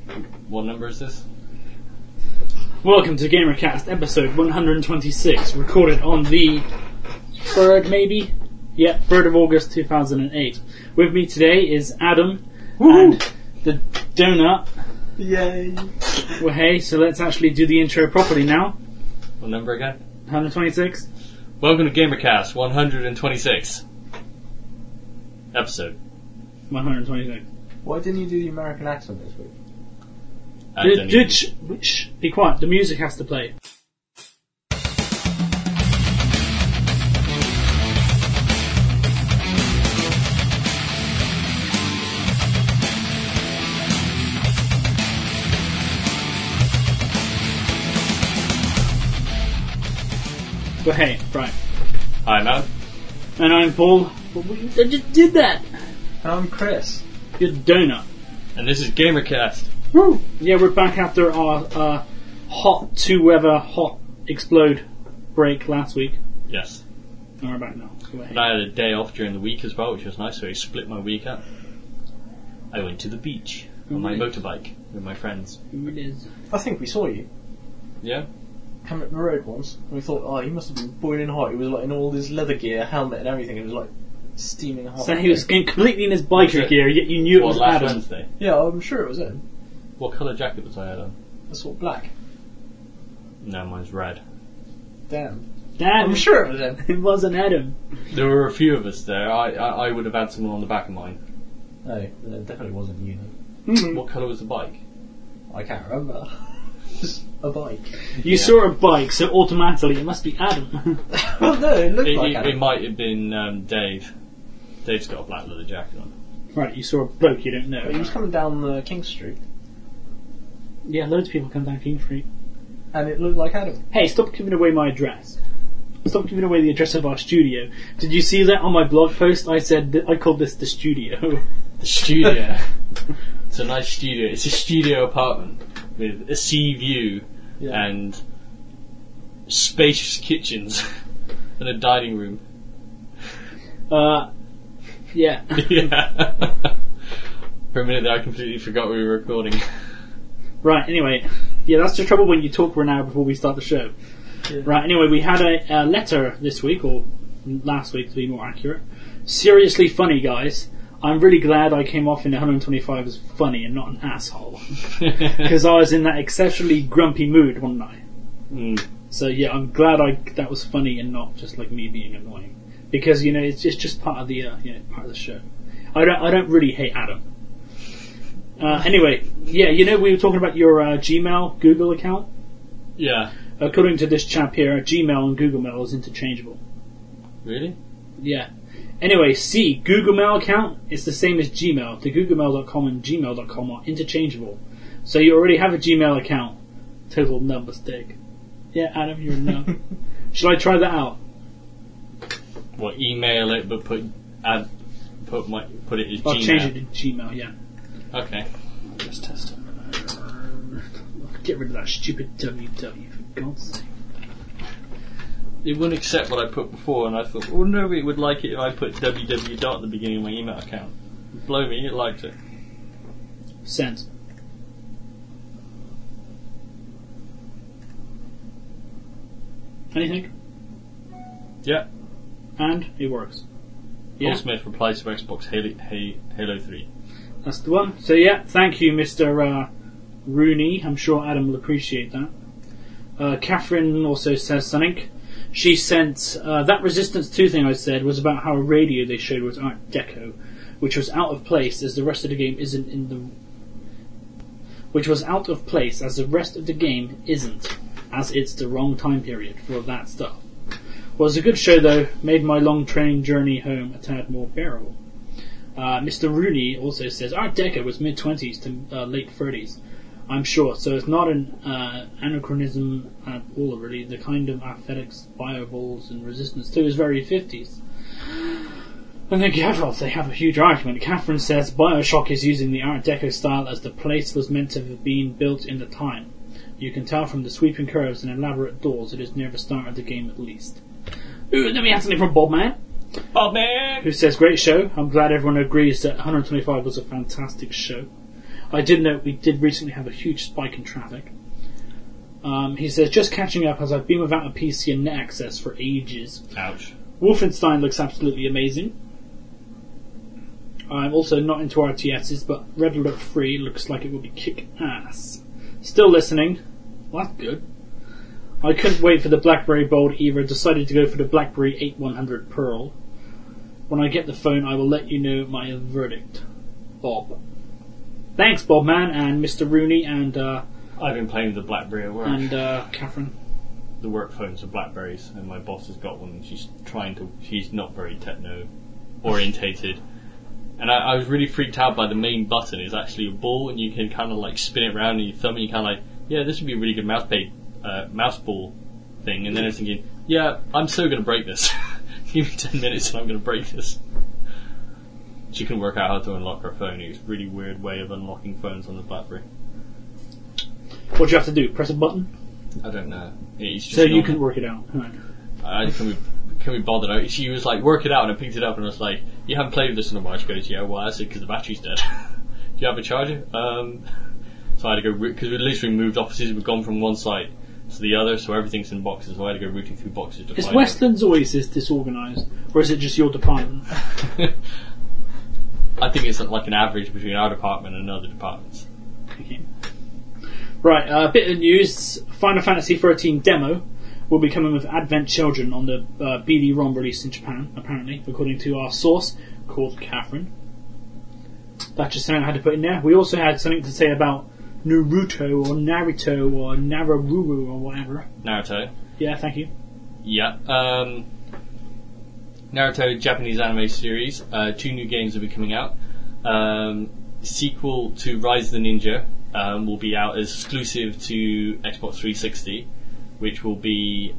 What number is this? Welcome to GamerCast episode 126, recorded on the 3rd, maybe? Yeah, 3rd of August 2008. With me today is Adam and the Donut. Yay! Well, hey, so let's actually do the intro properly now. What number again? 126. Welcome to GamerCast 126. Episode. 126. Why didn't you do the American accent this week? Be quiet, the music has to play. Well, hey, right. Hi, Matt. And I'm Paul. I just did that! And I'm Chris. You're the Donut. And this is GamerCast. Woo! Yeah, we're back after our hot explode break last week. Yes. And we're back now. Go ahead. And I had a day off during the week as well, which was nice, so I split my week up. I went to the beach on my motorbike with my friends. It is. I think we saw you Yeah? coming up the road once. And we thought, oh, he must have been boiling hot. He was like in all this leather gear, helmet and everything. It was like steaming hot. So he was getting completely in his biker gear, yet you knew it was last Adam. Wednesday? Yeah, I'm sure it was him. What colour jacket was I had on? That's what black. No, mine's red. Damn. Adam. I'm sure it was him. It wasn't Adam. There were a few of us there. I would have had someone on the back of mine. No, it definitely wasn't you. What colour was the bike? I can't remember. Just a bike. You saw a bike, so automatically it must be Adam. Well, no, it looked like It Adam. might have been Dave. Dave's got a black leather jacket on. Right, you saw a bloke you don't know. He was coming down King Street, Yeah, loads of people come down King Street. and it looked like Adam. Hey, stop giving away my address. Stop giving away the address of our studio. Did you see that on my blog post? I said that I called this the studio. The studio. It's a nice studio. It's a studio apartment with a sea view and spacious kitchens and a dining room. Yeah. Yeah. For a minute there, I completely forgot we were recording. Right, anyway. Yeah, that's the trouble when you talk for an hour before we start the show. Yeah. Right, anyway, we had a letter this week, or last week to be more accurate. Seriously funny, guys. I'm really glad I came off in 125 as funny and not an asshole. Because I was in that exceptionally grumpy mood one night. So yeah, I'm glad that was funny and not just like me being annoying. Because, you know, it's just part of the part of the show. I don't really hate Adam. Anyway, yeah, you know, we were talking about your Gmail, Google account. Yeah. According to this chap here, Gmail and Google Mail is interchangeable. Really? Yeah. Anyway, see, Google Mail account is the same as Gmail. The googlemail.com and gmail.com are interchangeable. So you already have a Gmail account. Total no mistake. Yeah, Adam, you're a no. Should I try that out? What, email it but put it as I'll Gmail? change it to Gmail, yeah. Okay. Just test it. Get rid of that stupid www, for God's sake. It wouldn't accept what I put before, and I thought, oh no, it would like it if I put www at the beginning of my email account. Blow me, it liked it. Sent. Anything? Yeah. And it works. Paul Yeah, Smith replies to Xbox Halo 3. that's the one. So yeah, thank you, Mr. Rooney. I'm sure Adam will appreciate that. Catherine also says something. She sent that Resistance 2 thing I said was about how a radio they showed was Art Deco, which was out of place as the rest of the game isn't in the. Which was out of place as the rest of the game isn't, as it's the wrong time period for that stuff. Was a good show though. Made my long train journey home a tad more bearable. Mr. Rooney also says Art Deco was mid-20s to late 30s. I'm sure, so it's not an anachronism at all, really. The kind of athletics, fireballs, and Resistance 2 is very 50s. And then Gavroff, they have a huge argument. Catherine says Bioshock is using the Art Deco style as the place was meant to have been built in the time. You can tell from the sweeping curves and elaborate doors it is near the start of the game at least. Ooh, then we have something from Bob Man. Bob Man! Who says, great show. I'm glad everyone agrees that 125 was a fantastic show. I did note we did recently have a huge spike in traffic. He says, just catching up as I've been without a PC and net access for ages. Ouch. Wolfenstein looks absolutely amazing. I'm also not into RTSs, but Red Alert 3 looks like it will be kick-ass. Still listening. Well, that's good. I couldn't wait for the BlackBerry Bold either. Decided to go for the BlackBerry 8100 Pearl. When I get the phone, I will let you know my verdict. Bob. Thanks, Bob, man, and Mr. Rooney, and I've been playing with the BlackBerry at work. and Catherine. The work phones are Blackberries, and my boss has got one, and she's not very techno-orientated. And I was really freaked out by the main button. It's actually a ball, and you can kind of like spin it around and you thumb it, and you kind of like, yeah, this would be a really good mouse ball thing. And then I was thinking, yeah, I'm so going to break this. Give me 10 minutes and I'm going to break this. She couldn't work out how to unlock her phone. It was a really weird way of unlocking phones on the BlackBerry. What do you have to do? Press a button? I don't know. It's just So you normal. can work it out. Right. Can we bother out? She was like, work it out, and I picked it up and I was like, you haven't played with this in a while. She goes, yeah, well, I said, because the battery's dead. Do you have a charger? So I had to go, because we literally moved offices. We've gone from one site to the other, so everything's in boxes, so I had to go rooting through boxes to Is find Westlands always this disorganised, or is it just your department? it. I think it's like an average between our department and other departments. Okay. Right, a bit of news. Final Fantasy XIII demo will be coming with Advent Children on the BD-ROM release in Japan, apparently, according to our source, called Catherine. That's just something I had to put in there. We also had something to say about Naruto or Naruto or Nararuru or whatever. Naruto. Yeah, thank you. Yeah. Naruto Japanese anime series. 2 new games will be coming out. Sequel to Rise of the Ninja will be out as exclusive to Xbox 360, which will be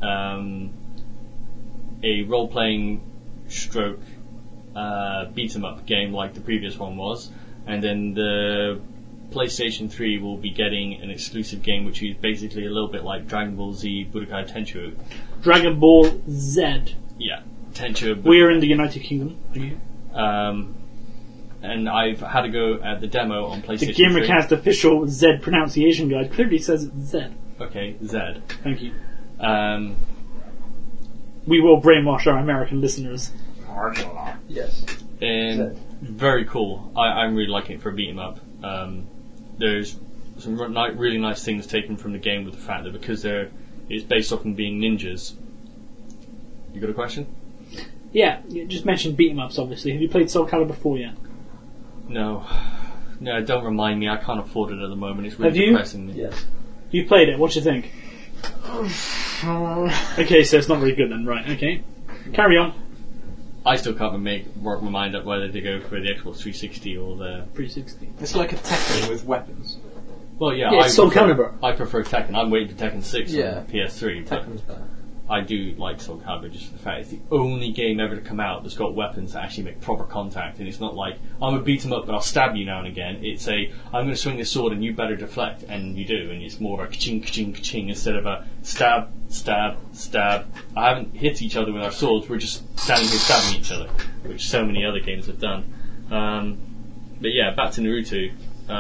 a role-playing stroke beat-em-up game like the previous one was. And then the PlayStation 3 will be getting an exclusive game which is basically a little bit like Dragon Ball Z Budokai Tenkaichi. Dragon Ball Z. Yeah, Tenkaichi. We're in the United Kingdom. Are you? And I've had a go at the demo on PlayStation The 3. GamerCast official Z pronunciation guide clearly says it's Z. Okay, Z. Thank you. Um, We will brainwash our American listeners. Yes. and very cool. I'm really liking it for a beat 'em up. There's some really nice things taken from the game with the fact that because it's based off them being ninjas. You got a question? Yeah, you just mentioned beat 'em ups. Obviously, have you played Soul Calibur 4 yet? No, don't remind me. I can't afford it at the moment. It's really Have you? depressing me. Yes. You played it. What do you think? Okay, so it's not very good then, right? Okay, carry on. I still can't work my mind up whether to go for the Xbox 360 or the. 360. It's like a Tekken with weapons. Well, yeah, Yeah, Soul Calibur. I prefer Tekken. I'm waiting for Tekken 6 Yeah. on PS3, but Tekken's better. I do like Soul Calibur just for the fact it's the only game ever to come out that's got weapons that actually make proper contact, and it's not like I'm gonna beat 'em up but I'll stab you now and again. It's I'm gonna swing this sword and you better deflect, and you do, and it's more of a ka-ching, ka-ching, ka-ching instead of a stab, stab, stab. I haven't hit each other with our swords, we're just standing here stabbing each other, which so many other games have done. But yeah, back to Naruto.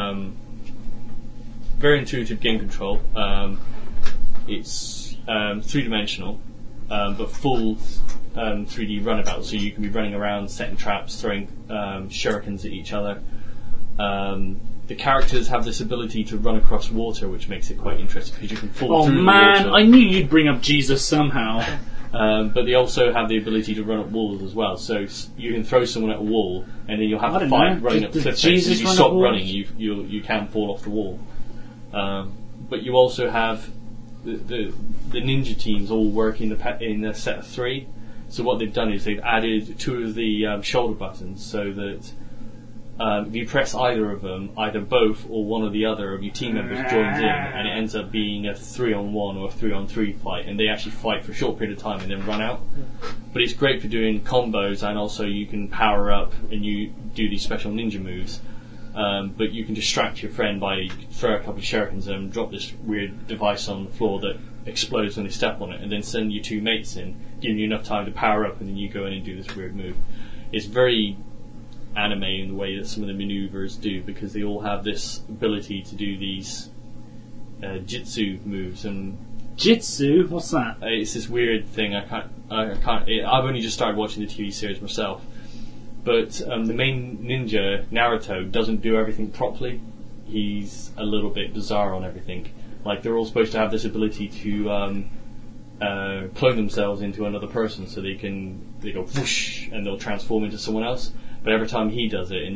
Very intuitive game control. It's 3-dimensional, but full 3D runabout, so you can be running around, setting traps, throwing shurikens at each other. The characters have this ability to run across water, which makes it quite interesting because you can fall through Oh man, the I water. knew you'd bring up Jesus somehow. But they also have the ability to run up walls as well. So you can throw someone at a wall, and then you'll have I a don't fight know. running up Does cliff face. Jesus If you run stop up walls? running, you can fall off the wall. But you also have the ninja teams all work in a set of 3. So what they've done is they've added 2 of the shoulder buttons, so that if you press either of them, either both or one or the other of your team members joins in, and it ends up being a 3-on-1 or a 3-on-3 fight, and they actually fight for a short period of time and then run out. But it's great for doing combos, and also you can power up and you do these special ninja moves. But you can distract your friend by throw a couple of shurikens at them, drop this weird device on the floor that explodes when they step on it, and then send your 2 mates in, giving you enough time to power up, and then you go in and do this weird move. It's very anime in the way that some of the maneuvers do, because they all have this ability to do these jitsu moves. And Jitsu? What's that? it's this weird thing. I've only just started watching the TV series myself, but the main ninja, Naruto, doesn't do everything properly. He's a little bit bizarre on everything. Like, they're all supposed to have this ability to clone themselves into another person, so they go whoosh and they'll transform into someone else. But every time he does it, and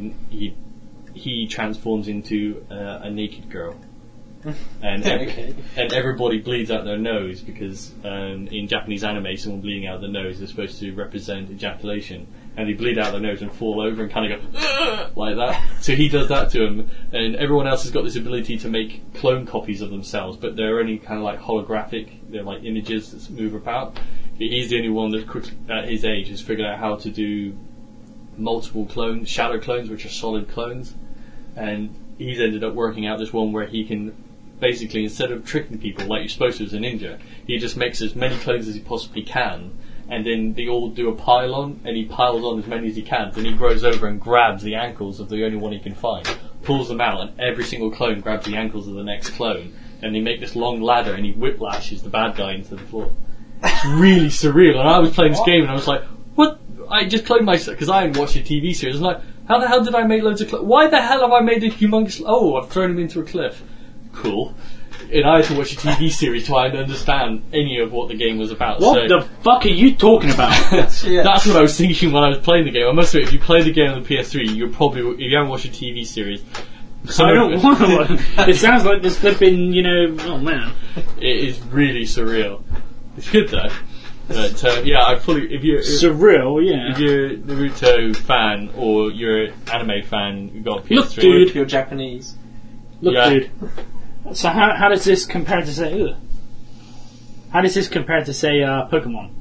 he transforms into a naked girl. And and everybody bleeds out their nose, because in Japanese anime, someone bleeding out their nose is supposed to represent ejaculation, and they bleed out their nose and fall over and kind of go like that. So he does that to him, and everyone else has got this ability to make clone copies of themselves, but they're only kind of like holographic. They're like images that move about. He's the only one that at his age has figured out how to do multiple clones, shadow clones, which are solid clones, and he's ended up working out this one where he can basically, instead of tricking people like you're supposed to as a ninja, he just makes as many clones as he possibly can, and then they all do a pile on, and he piles on as many as he can. Then he grows over and grabs the ankles of the only one he can find, pulls them out, and every single clone grabs the ankles of the next clone, and they make this long ladder, and he whiplashes the bad guy into the floor. It's really surreal. And I was playing this game, and I was like, what? I just cloned myself, because I hadn't watched a TV series. I was like, how the hell did I make loads of clones? Why the hell have I made a humongous... Oh, I've thrown him into a cliff. Cool. And I had to watch a TV series to try and understand any of what the game was about. What the fuck are you talking about? That's what I was thinking when I was playing the game. I must admit, if you play the game on the PS3, you're probably... If you haven't watched a TV series... I don't want to watch. It sounds like this flipping, oh man. It is really surreal. It's good though. But I fully... If you're surreal, yeah. If you're a Naruto fan or you're an anime fan, you've got PS3. Look, dude. If you're Japanese. Look, dude. So how does this compare to say? How does this compare to say Pokemon?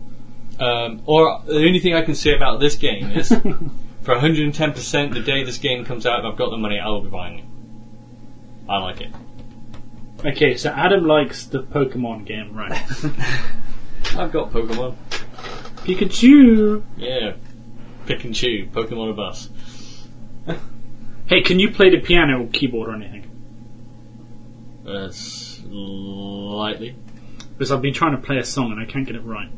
Or the only thing I can say about this game is, for 110%, the day this game comes out, if I've got the money, I will be buying it. I like it. Okay, so Adam likes the Pokemon game, right? I've got Pokemon. Pikachu! Yeah. Pick and chew. Pokemon a bus. Hey, can you play the piano or keyboard or anything? Slightly. Because I've been trying to play a song and I can't get it right.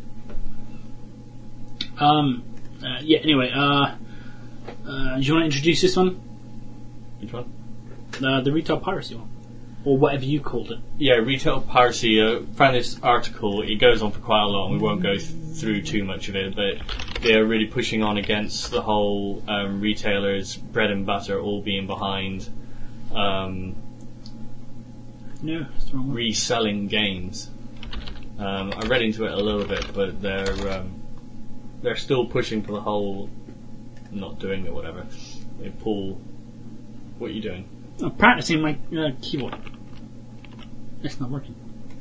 Anyway, do you want to introduce this one? Which one? The retail piracy one. Or whatever you called it. Yeah, retail piracy. Found this article. It goes on for quite a lot. We won't go through too much of it, but they're really pushing on against the whole retailers' bread and butter all being behind no, it's the wrong one. Reselling games. I read into it a little bit, but they're still pushing for the whole not doing it, whatever. They pull. What are you doing? I'm practicing my keyboard. It's not working.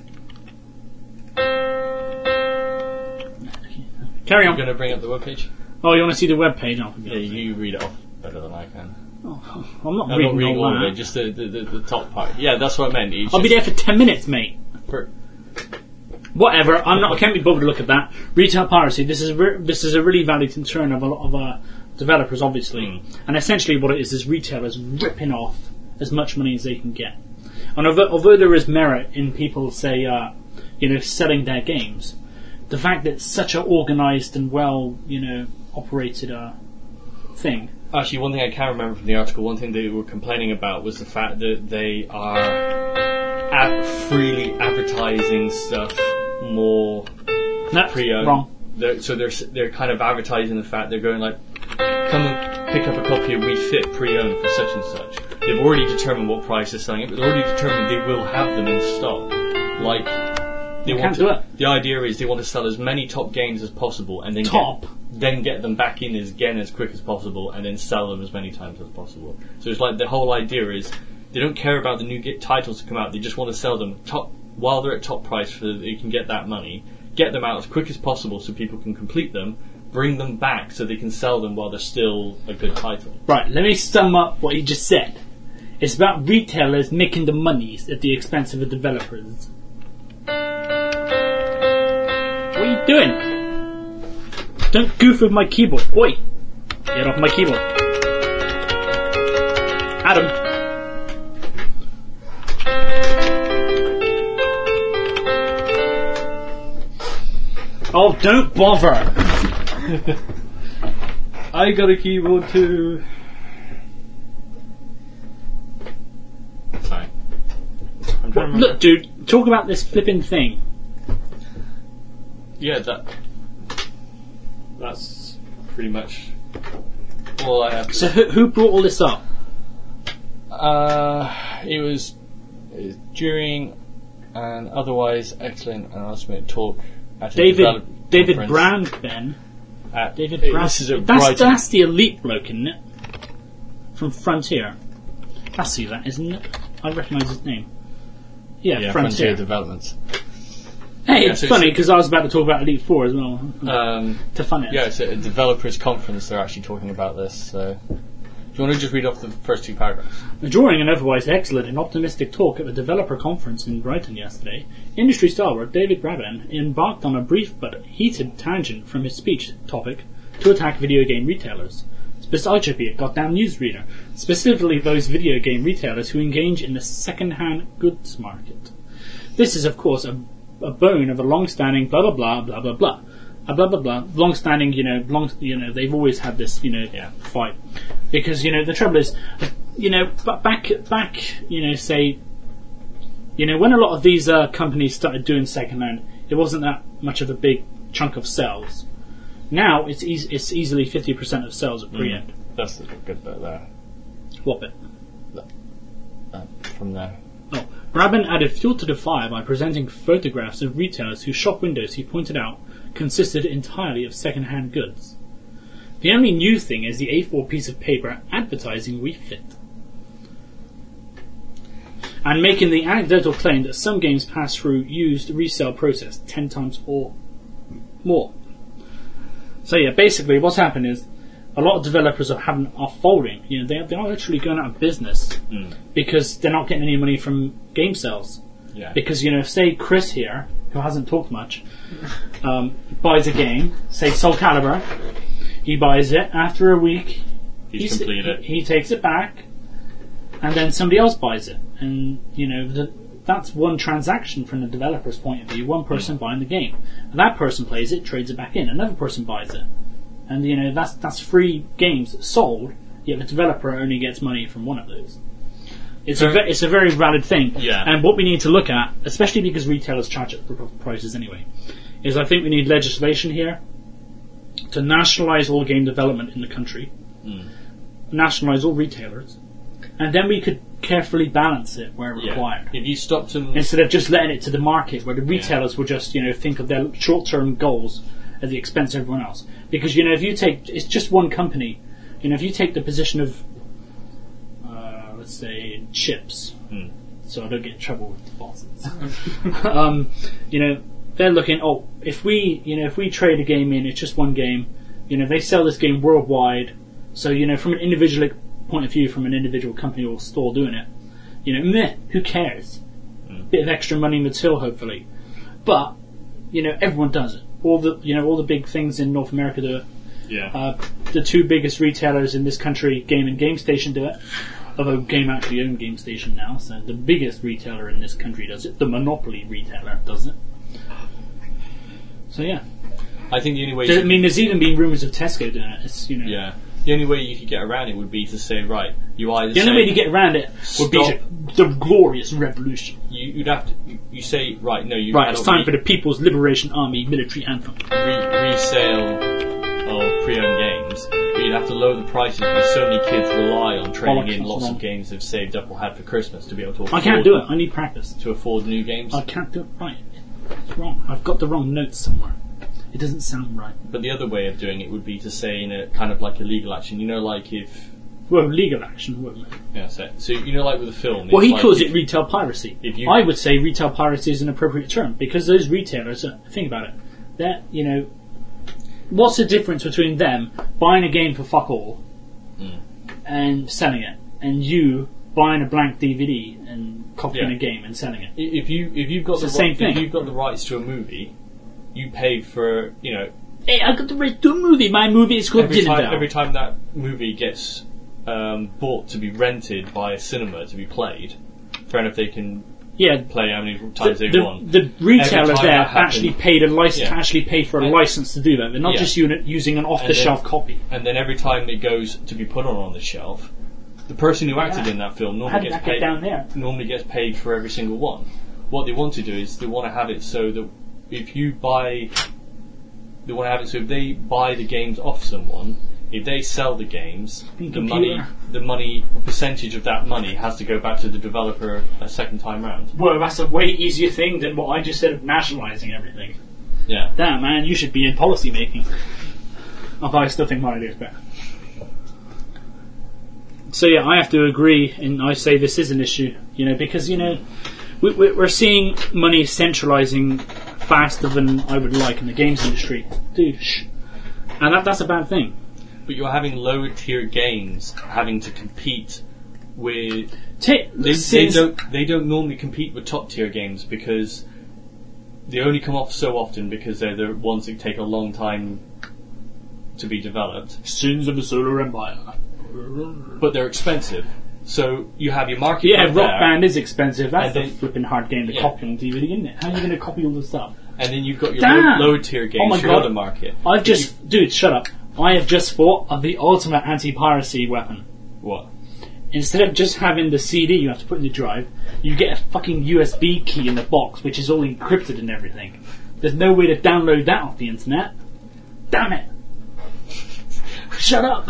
Carry on. You're going to bring up the webpage? Oh, you want to see the webpage? Yeah, you read it off better than I can. Oh, I'm not I'm reading, not reading all of that. it, just the top part. Yeah, that's what I meant. I'll be there for 10 minutes, mate. Whatever. I can't be bothered to look at that. Retail piracy. This is a really valid concern of a lot of developers, obviously. And essentially, what it is retailers ripping off as much money as they can get. And although there is merit in people, say, selling their games, the fact that it's such an organised and well, operated thing. Actually, one thing I can remember from the article, one thing they were complaining about was the fact that they are freely advertising stuff more pre-owned. Wrong. They're kind of advertising the fact they're going like, come and pick up a copy of Refit pre-owned for such and such. They've already determined what price they're selling it, but they've already determined they will have them in stock. Like, the idea is they want to sell as many top games as possible and then get them back in again as quick as possible and then sell them as many times as possible. So it's like the whole idea is they don't care about the new titles to come out, they just want to sell them while they're at top price so that they can get that money, get them out as quick as possible so people can complete them, bring them back so they can sell them while they're still a good title. Right, let me sum up what you just said. It's about retailers making the monies at the expense of the developers. What are you doing? Don't goof with my keyboard. Oi! Get off my keyboard. Adam. Oh, don't bother! I got a keyboard too. Sorry. I'm trying to remember. Look, dude, talk about this flipping thing. Yeah, that's pretty much all I have to So who brought all this up? It was during an otherwise excellent announcement talk at a David conference Brand, Ben. at- David Brand. This is a Brighton. That's the elite bloke, isn't it? From Frontier. That's who that, isn't it? I recognise his name. Yeah, Frontier. Developments. Hey, Yeah, it's so funny it's- because I was about to talk about Elite Four as well. To fun it. Yeah, it's a developers conference. They're actually talking about this. So, do you want to just read off the first two paragraphs? During an otherwise excellent and optimistic talk at the developer conference in Brighton yesterday, industry stalwart David Braben embarked on a brief but heated tangent from his speech topic to attack video game retailers. Besides be a goddamn newsreader, specifically those video game retailers who engage in the second-hand goods market. This is, of course, a bone of a long-standing blah blah blah blah blah blah. A blah blah blah. Long-standing, they've always had this, fight. Because, the trouble is, back, say, when a lot of these companies started doing second-hand, it wasn't that much of a big chunk of sales. Now, it's easily 50% of sales at pre-end. That's the good bit there. What bit? From there. Oh, Braben added fuel to the fire by presenting photographs of retailers whose shop windows, he pointed out, consisted entirely of second-hand goods. The only new thing is the A4 piece of paper advertising refit. And making the anecdotal claim that some games pass through used resale process 10 times or more. So yeah, basically what's happened is a lot of developers are folding. They're actually going out of business because they're not getting any money from game sales. Yeah. Because say Chris here, who hasn't talked much, buys a game, say Soul Calibur. He buys it. After a week, He's completed it. He takes it back, and then somebody else buys it. And that's one transaction from the developer's point of view. One person buying the game, and that person plays it, trades it back in. Another person buys it, and that's 3 games sold. Yet the developer only gets money from one of those. It's a very valid thing. Yeah. And what we need to look at, especially because retailers charge at prices anyway, is I think we need legislation here to nationalise all game development in the country, nationalise all retailers, and then we could carefully balance it where required. If you stopped them... Instead of just letting it to the market, where the retailers will just, think of their short-term goals at the expense of everyone else. Because, if you take... It's just one company. If you take the position of, let's say, chips, so I don't get in trouble with the bosses. They're looking, if we trade a game in, it's just one game. They sell this game worldwide. So, from an individual point of view, from an individual company or store doing it, who cares? Bit of extra money in the till, hopefully. But, everyone does it. All the big things in North America do it. Yeah. The 2 biggest retailers in this country, Game and Game Station, do it. Although Game actually owns Game Station now, so the biggest retailer in this country does it. The monopoly retailer does it. So yeah. I think the only way... there's even been rumours of Tesco doing it. It's, Yeah. The only way you could get around it would be to say, right, you either the only way to get around it would be the glorious revolution. You'd have to... You say, right, no, you... Right, it's time for the People's Liberation Army military anthem. Resale of pre-owned games, but you'd have to lower the prices because so many kids rely on trading in lots of games they've saved up or had for Christmas to be able to afford... I can't do it, I need practice. To afford new games. I can't do it right. It's wrong. I've got the wrong notes somewhere. It doesn't sound right. But the other way of doing it would be to say in a kind of like a legal action, like if... Well, legal action, wouldn't it? Yeah, so like with a film... Well, he calls it retail piracy. If I would say retail piracy is an appropriate term, because those retailers, think about it, they're, what's the difference between them buying a game for fuck all and selling it, and you buying a blank DVD and copying a game and selling it? If you've got the same thing. If you've got the rights to a movie, you pay for Hey, I got the right to a movie. My movie is called Dinnerdale. Every time that movie gets bought to be rented by a cinema to be played, fair enough, they can play how many times they want. The retailer time there that happens- actually paid a license. Actually paid for a license to do that. They're not just using an off-the-shelf copy. And then every time it goes to be put on the shelf, the person who acted in that film normally gets paid. Down there. Normally gets paid for every single one. What they want to do is they want to have it so that if you buy, they want to have it so if they buy the games off someone, if they sell the games, the money percentage of that money has to go back to the developer a second time round. Well, that's a way easier thing than what I just said of nationalising everything. Yeah. Damn, man, you should be in policy making. Although I still think my idea is better. So yeah, I have to agree, and I say this is an issue, because we're seeing money centralising faster than I would like in the games industry, dude. And that's a bad thing. But you're having lower tier games having to compete with. They don't normally compete with top tier games because they only come off so often because they're the ones that take a long time to be developed. Sins of the Solar Empire. But they're expensive. So you have your market. Yeah, right Rock there, Band is expensive. That's and a flipping hard game to copy on DVD, isn't it? How are you going to copy all the stuff? And then you've got your Damn! lower tier games, Oh my your God. other market. Dude, shut up. I have just thought of the ultimate anti-piracy weapon. What? Instead of just having the CD you have to put in the drive, you get a fucking USB key in the box, which is all encrypted and everything. There's no way to download that off the internet. Damn it! Shut up!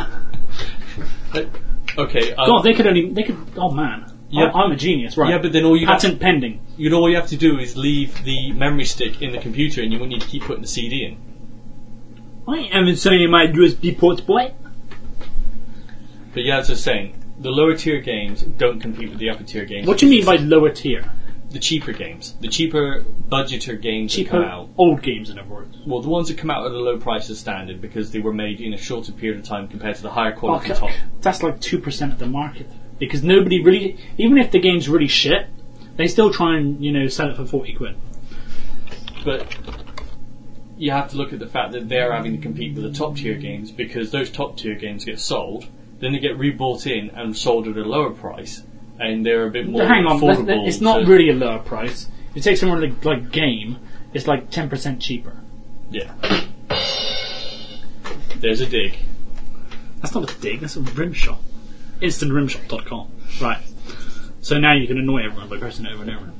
Okay. God, they could. Oh man. Yeah. I'm a genius, right? Yeah, but then all you patent pending. all you have to do is leave the memory stick in the computer, and you won't need to keep putting the CD in. I haven't seen my USB ports, boy. But yeah, as I was saying, the lower tier games don't compete with the upper tier games. What do you mean by lower tier? The cheaper games, the cheaper budgeter games that come out. Old games, in other words. Well, the ones that come out at a low price as standard because they were made in a shorter period of time compared to the higher quality top. That's like 2% of the market. Because nobody really, even if the game's really shit, they still try and, sell it for 40 quid. But you have to look at the fact that they're having to compete with the top tier games because those top tier games get sold, then they get rebought in and sold at a lower price, and they're a bit more Hang on, affordable. it's not really a lower price. If you take something like Game, it's like 10% cheaper. Yeah. There's a dig. That's not a dig, that's a rim shot. InstantRimshot.com. Right. So now you can annoy everyone by pressing it over and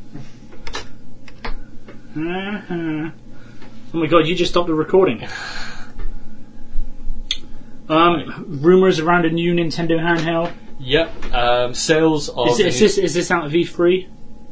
over. Oh my god, you just stopped the recording. Rumours around a new Nintendo handheld. Yep. Sales of... Is this out of E3?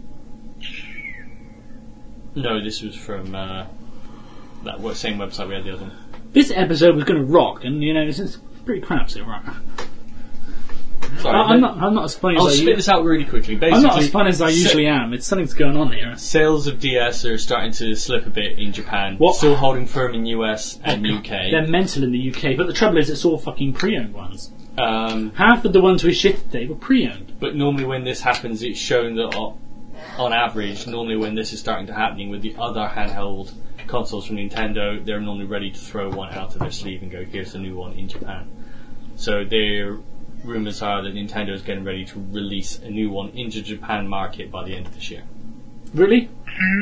No, this was from that same website we had the other one. This episode was going to rock, and it's pretty crap, so right. Sorry, I'm not as funny as I'll spit this out really quickly. Basically, I'm not as fun as I usually am. Something's going on here. Sales of DS are starting to slip a bit in Japan. What? Still holding firm in US and UK. They're mental in the UK, but the trouble is it's all fucking pre-owned ones. Half of the ones we shipped today were pre-owned. But normally when this happens, it's shown that on average, normally when this is starting to happen with the other handheld consoles from Nintendo, they're normally ready to throw one out of their sleeve and go, here's a new one in Japan. So their rumours are that Nintendo is getting ready to release a new one into the Japan market by the end of this year. Really?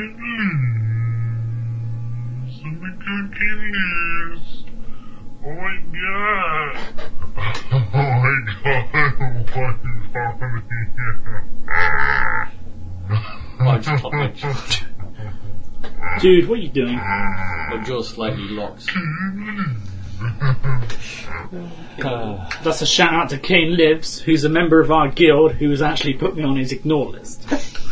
Oh my god! Oh my god! I just popped my jaw. Dude, what are you doing? My jaw's slightly locked. That's a shout out to Kane Lives, who's a member of our guild, who has actually put me on his ignore list.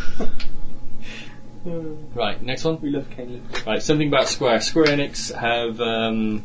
Right, next one. We love Kane Lives. Right, something about Square. Square Enix have Oh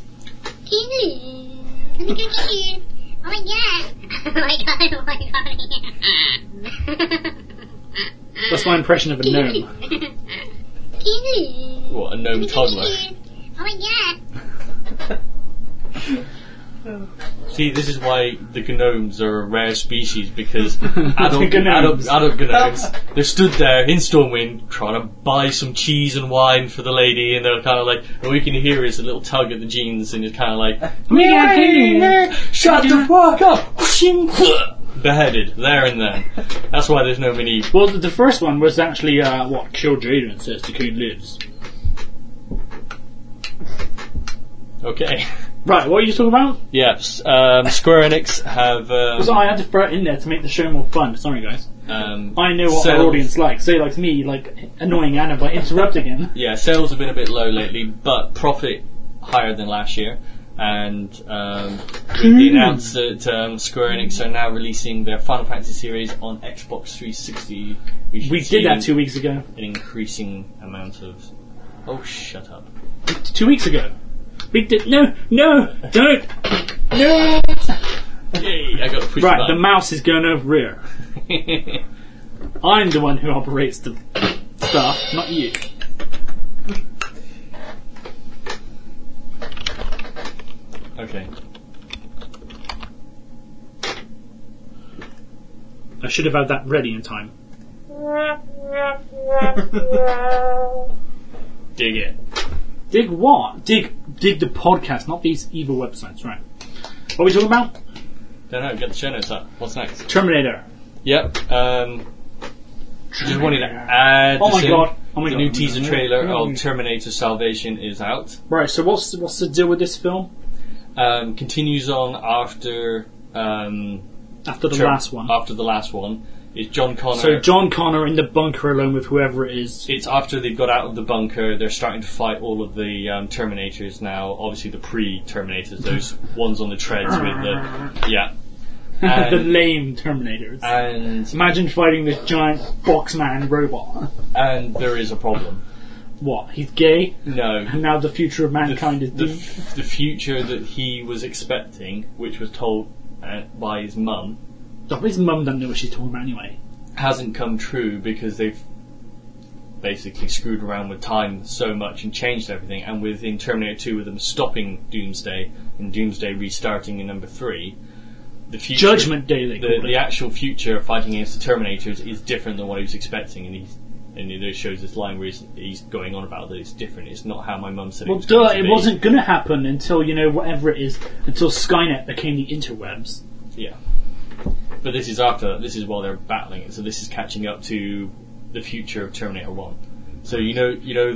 my god! Oh my god! Oh my god! That's my impression of a gnome. what, a gnome toddler? Oh my god! See, this is why the gnomes are a rare species, because adult gnomes, they're stood there in Stormwind trying to buy some cheese and wine for the lady, and they're kind of like, all you can hear is a little tug at the jeans, and it's kind of like, shut the fuck up! Beheaded, there and then. That's why there's no many... Well, the first one was actually, kill Jaden, says the king lives. Okay. Right, what are you talking about? Yes, Square Enix have... Because I had to throw it in there to make the show more fun. Sorry, guys. I know what our sales- audience likes. They like me, like annoying Anna by interrupting him. Yeah, sales have been a bit low lately, but profit higher than last year. And they announced that Square Enix are now releasing their Final Fantasy series on Xbox 360. We did that 2 weeks ago. An increasing amount of... Oh, shut up. 2 weeks ago. We did... No, don't! No! Yay, I got to push Right, the the mouse is going over here. button. I'm the one who operates the stuff, not you. Okay. I should have had that ready in time. Dig it. Dig what? Dig the podcast, not these evil websites, right? What are we talking about? Don't know, get the show notes up. What's next? Terminator. Yep. Just wanted to add Oh my this in. god. The new teaser trailer of Terminator Salvation is out. Right, so what's the deal with this film? Continues on after After the last one. After the last one, it's John Connor. So John Connor in the bunker alone with whoever it is. It's after they got out of the bunker. They're starting to fight all of the Terminators now. Obviously, the pre-Terminators, those ones on the treads with the The lame Terminators. And Imagine fighting this giant boxman robot. And there is a problem. What? He's gay? No. And now the future of mankind is doomed? The future that he was expecting, which was told by his mum, His mum doesn't know what she's talking about anyway. hasn't come true because they've basically screwed around with time so much and changed everything. And within Terminator 2, with them stopping Doomsday and Doomsday restarting in number 3, the future, Judgment Day, they call it. the actual future fighting against the Terminators is different than what he was expecting, and it shows this line where he's going on about that it's different. It's not how my mum said Well, it was going to it be. wasn't going to happen until, whatever it is, until Skynet became the interwebs. Yeah. But this is after that. This is while they're battling it. So this is catching up to the future of Terminator 1. So you know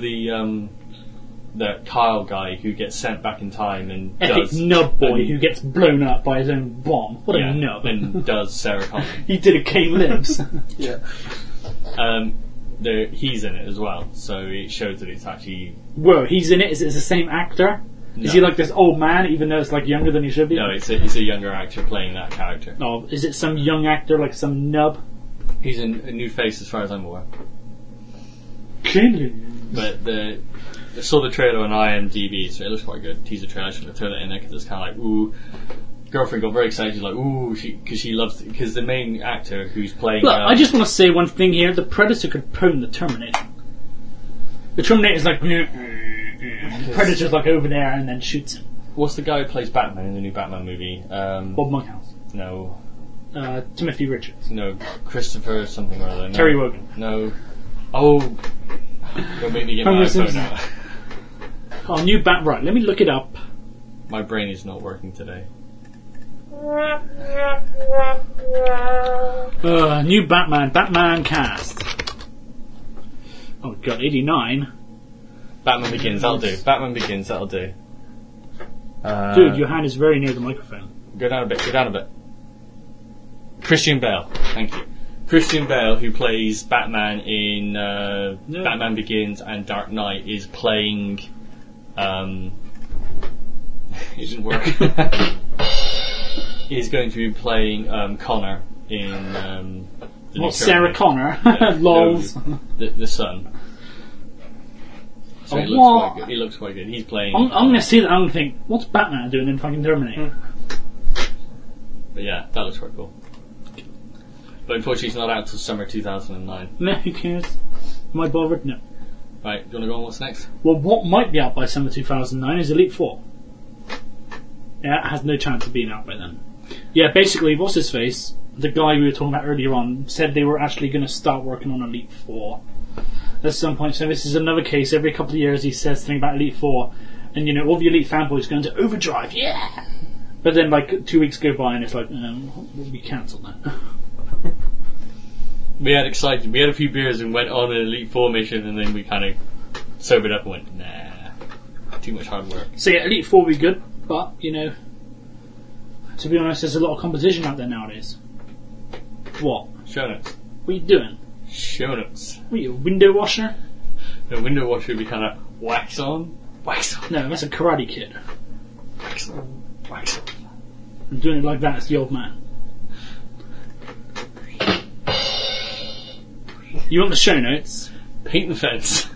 the Kyle guy who gets sent back in time and Epic does nub boy who gets blown up by his own bomb. What a nub. and does Sarah Connor. He did a Kane Lives. Yeah. He's in it as well. So it shows that it's actually Whoa, he's in it? Is it the same actor? Is he like this old man, even though it's like younger than he should be? no, it's a younger actor playing that character. Oh, is it some young actor, like some nub? He's a new face as far as I'm aware. Kane Lives. But I saw the trailer on IMDb, so it looks quite good. Teaser trailer, I should have thrown that in there because it's kind of like, ooh. Girlfriend got very excited, like, ooh, because she loves it. Because the main actor who's playing. Look, I just want to say one thing here. The Predator could pwn the Terminator. The Terminator's like, the Predator's like over there and then shoots him. What's the guy who plays Batman in the new Batman movie? Bob Monkhouse. No, Timothy Richards. no, Christopher something or other. No. Terry Wogan. No. Oh, don't make me get Homer my iPhone Simpson. out. Oh, new Right, let me look it up. My brain is not working today. New Batman cast. Oh god, 89. Batman Begins, that'll do. Batman Begins, that'll do. Dude, your hand is very near the microphone. Go down a bit. Christian Bale, thank you. Christian Bale, who plays Batman in Batman Begins and Dark Knight, is playing... it didn't work. He's going to be playing Connor in... the new What, Sarah Terminator. Connor? Lols. No, the son. So Oh, he looks what? quite good. He looks quite good. He's playing... I'm going to see that and think, what's Batman doing in fucking Terminator? But yeah, that looks quite cool. But unfortunately it's not out till summer 2009. Meh, who cares? Am I bothered? No. Right, do you want to go on what's next? Well, what might be out by summer 2009 is Elite Four. Yeah, it has no chance of being out by then. Yeah, basically, what's his face? The guy we were talking about earlier on said they were actually going to start working on Elite 4 at some point. So this is another case. Every couple of years he says something about Elite 4, and all the Elite fanboys go into overdrive. Yeah. But then, 2 weeks go by, and it's like, we cancelled that. We had excited. We had a few beers and went on an Elite 4 mission, and then we kind of sobered up and went, nah, too much hard work. So yeah, Elite 4 will be good, but, to be honest, there's a lot of competition out there nowadays. What? Show notes. What are you doing? Show notes. What are you, a window washer? The window washer would be kind of wax on, wax on, No, that's a Karate Kid. wax on, wax on. I'm doing it like that, it's the old man. You want the show notes? Paint the fence.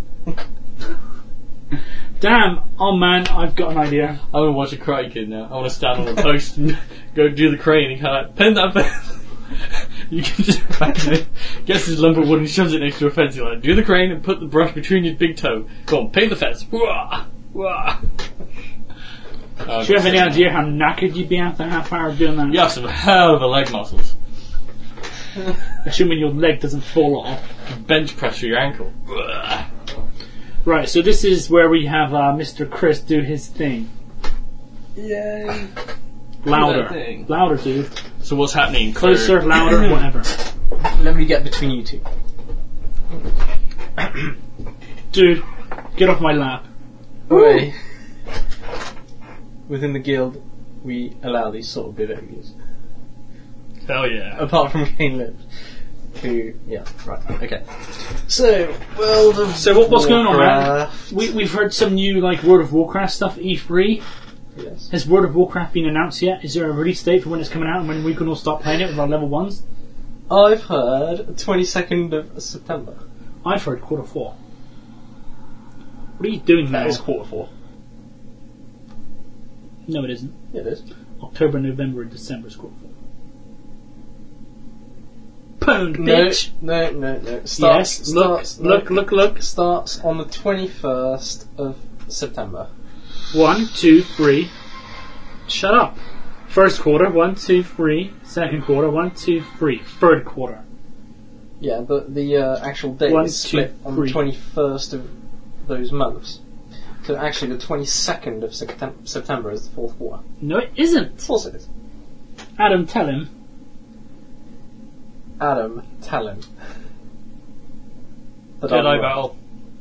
Damn, oh man, I've got an idea. I want to watch a Karate Kid now. I want to stand on a post and go do the crane and kind of paint that fence. You can just imagine it. Gets his lumber wood and shoves it next to a fence. You're like, do the crane and put the brush between your big toe. Go on, paint the fence. Wah! Wah! Do you have any idea how knackered you'd be after a half hour doing that? You have some hell of a leg muscles. Assuming your leg doesn't fall off. Bench press for your ankle. Wah! Right, so this is where we have Mr. Chris do his thing. Yay. Louder. that thing. Louder, dude. So what's happening? Closer, louder, whatever. Let me get between you two. Dude, get off my lap. Okay. Within the guild, we allow these sort of behaviours. Hell yeah. Apart from Kane Lips. Who, yeah, right, okay. So, World of So what's going on, man? Warcraft. We've heard some new World of Warcraft stuff, E3. Yes. Has World of Warcraft been announced yet? Is there a release date for when it's coming out and when we can all start playing it with our level 1s? I've heard 22nd of September. I've heard quarter 4. What are you doing now? That is quarter 4. No, it isn't. Yeah, it is. October, November, and December is quarter 4. Pwned, No, bitch! no. Yes, look. Starts on the 21st of September. 1, 2, 3. Shut up. First quarter, 1, 2, 3. Second quarter, 1, 2, 3. Third quarter. Yeah, but the actual date 1, is split 2, on 3. the 21st of those months. So actually the 22nd of September is the fourth quarter. No, it isn't. Of course it is. Adam, tell him. Adam, tell him. That I'm Jedi right. battle.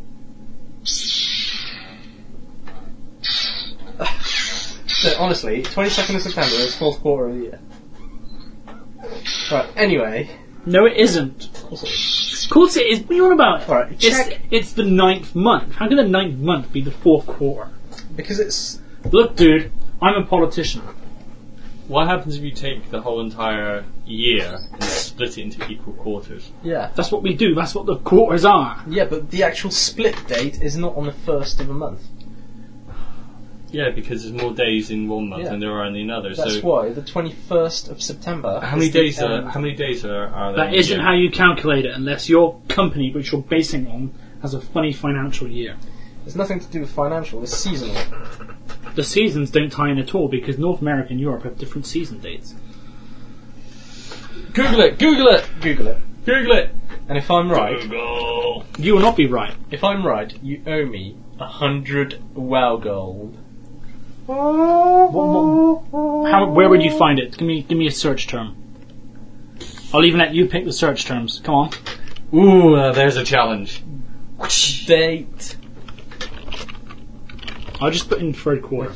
So honestly, 22nd of September is fourth quarter of the year. Right, anyway. No, it isn't. Of course it is. Of course it is. What are you on about? Alright, check. It's the 9th month. How can the 9th month be the fourth quarter? Because it's... Look, dude, I'm a politician. What happens if you take the whole entire year and split it into equal quarters? Yeah. That's what we do. That's what the quarters are. Yeah, but the actual split date is not on the first of a month. Yeah, because there's more days in one month Yeah. than there are in another. That's so why the 21st of September. how many is the days are end. how many days are there? That in a isn't year? how you calculate it unless your company, which you're basing on, has a funny financial year. It's nothing to do with financial. It's seasonal. The seasons don't tie in at all because North America and Europe have different season dates. Google it. Google it. Google it. Google it. And if I'm right, Google. You will not be right. if I'm right, you owe me 100 WoW gold. Where would you find it? Give me a search term. I'll even let you pick the search terms. Come on. Ooh, there's a challenge. Date. I'll just put in third quarter.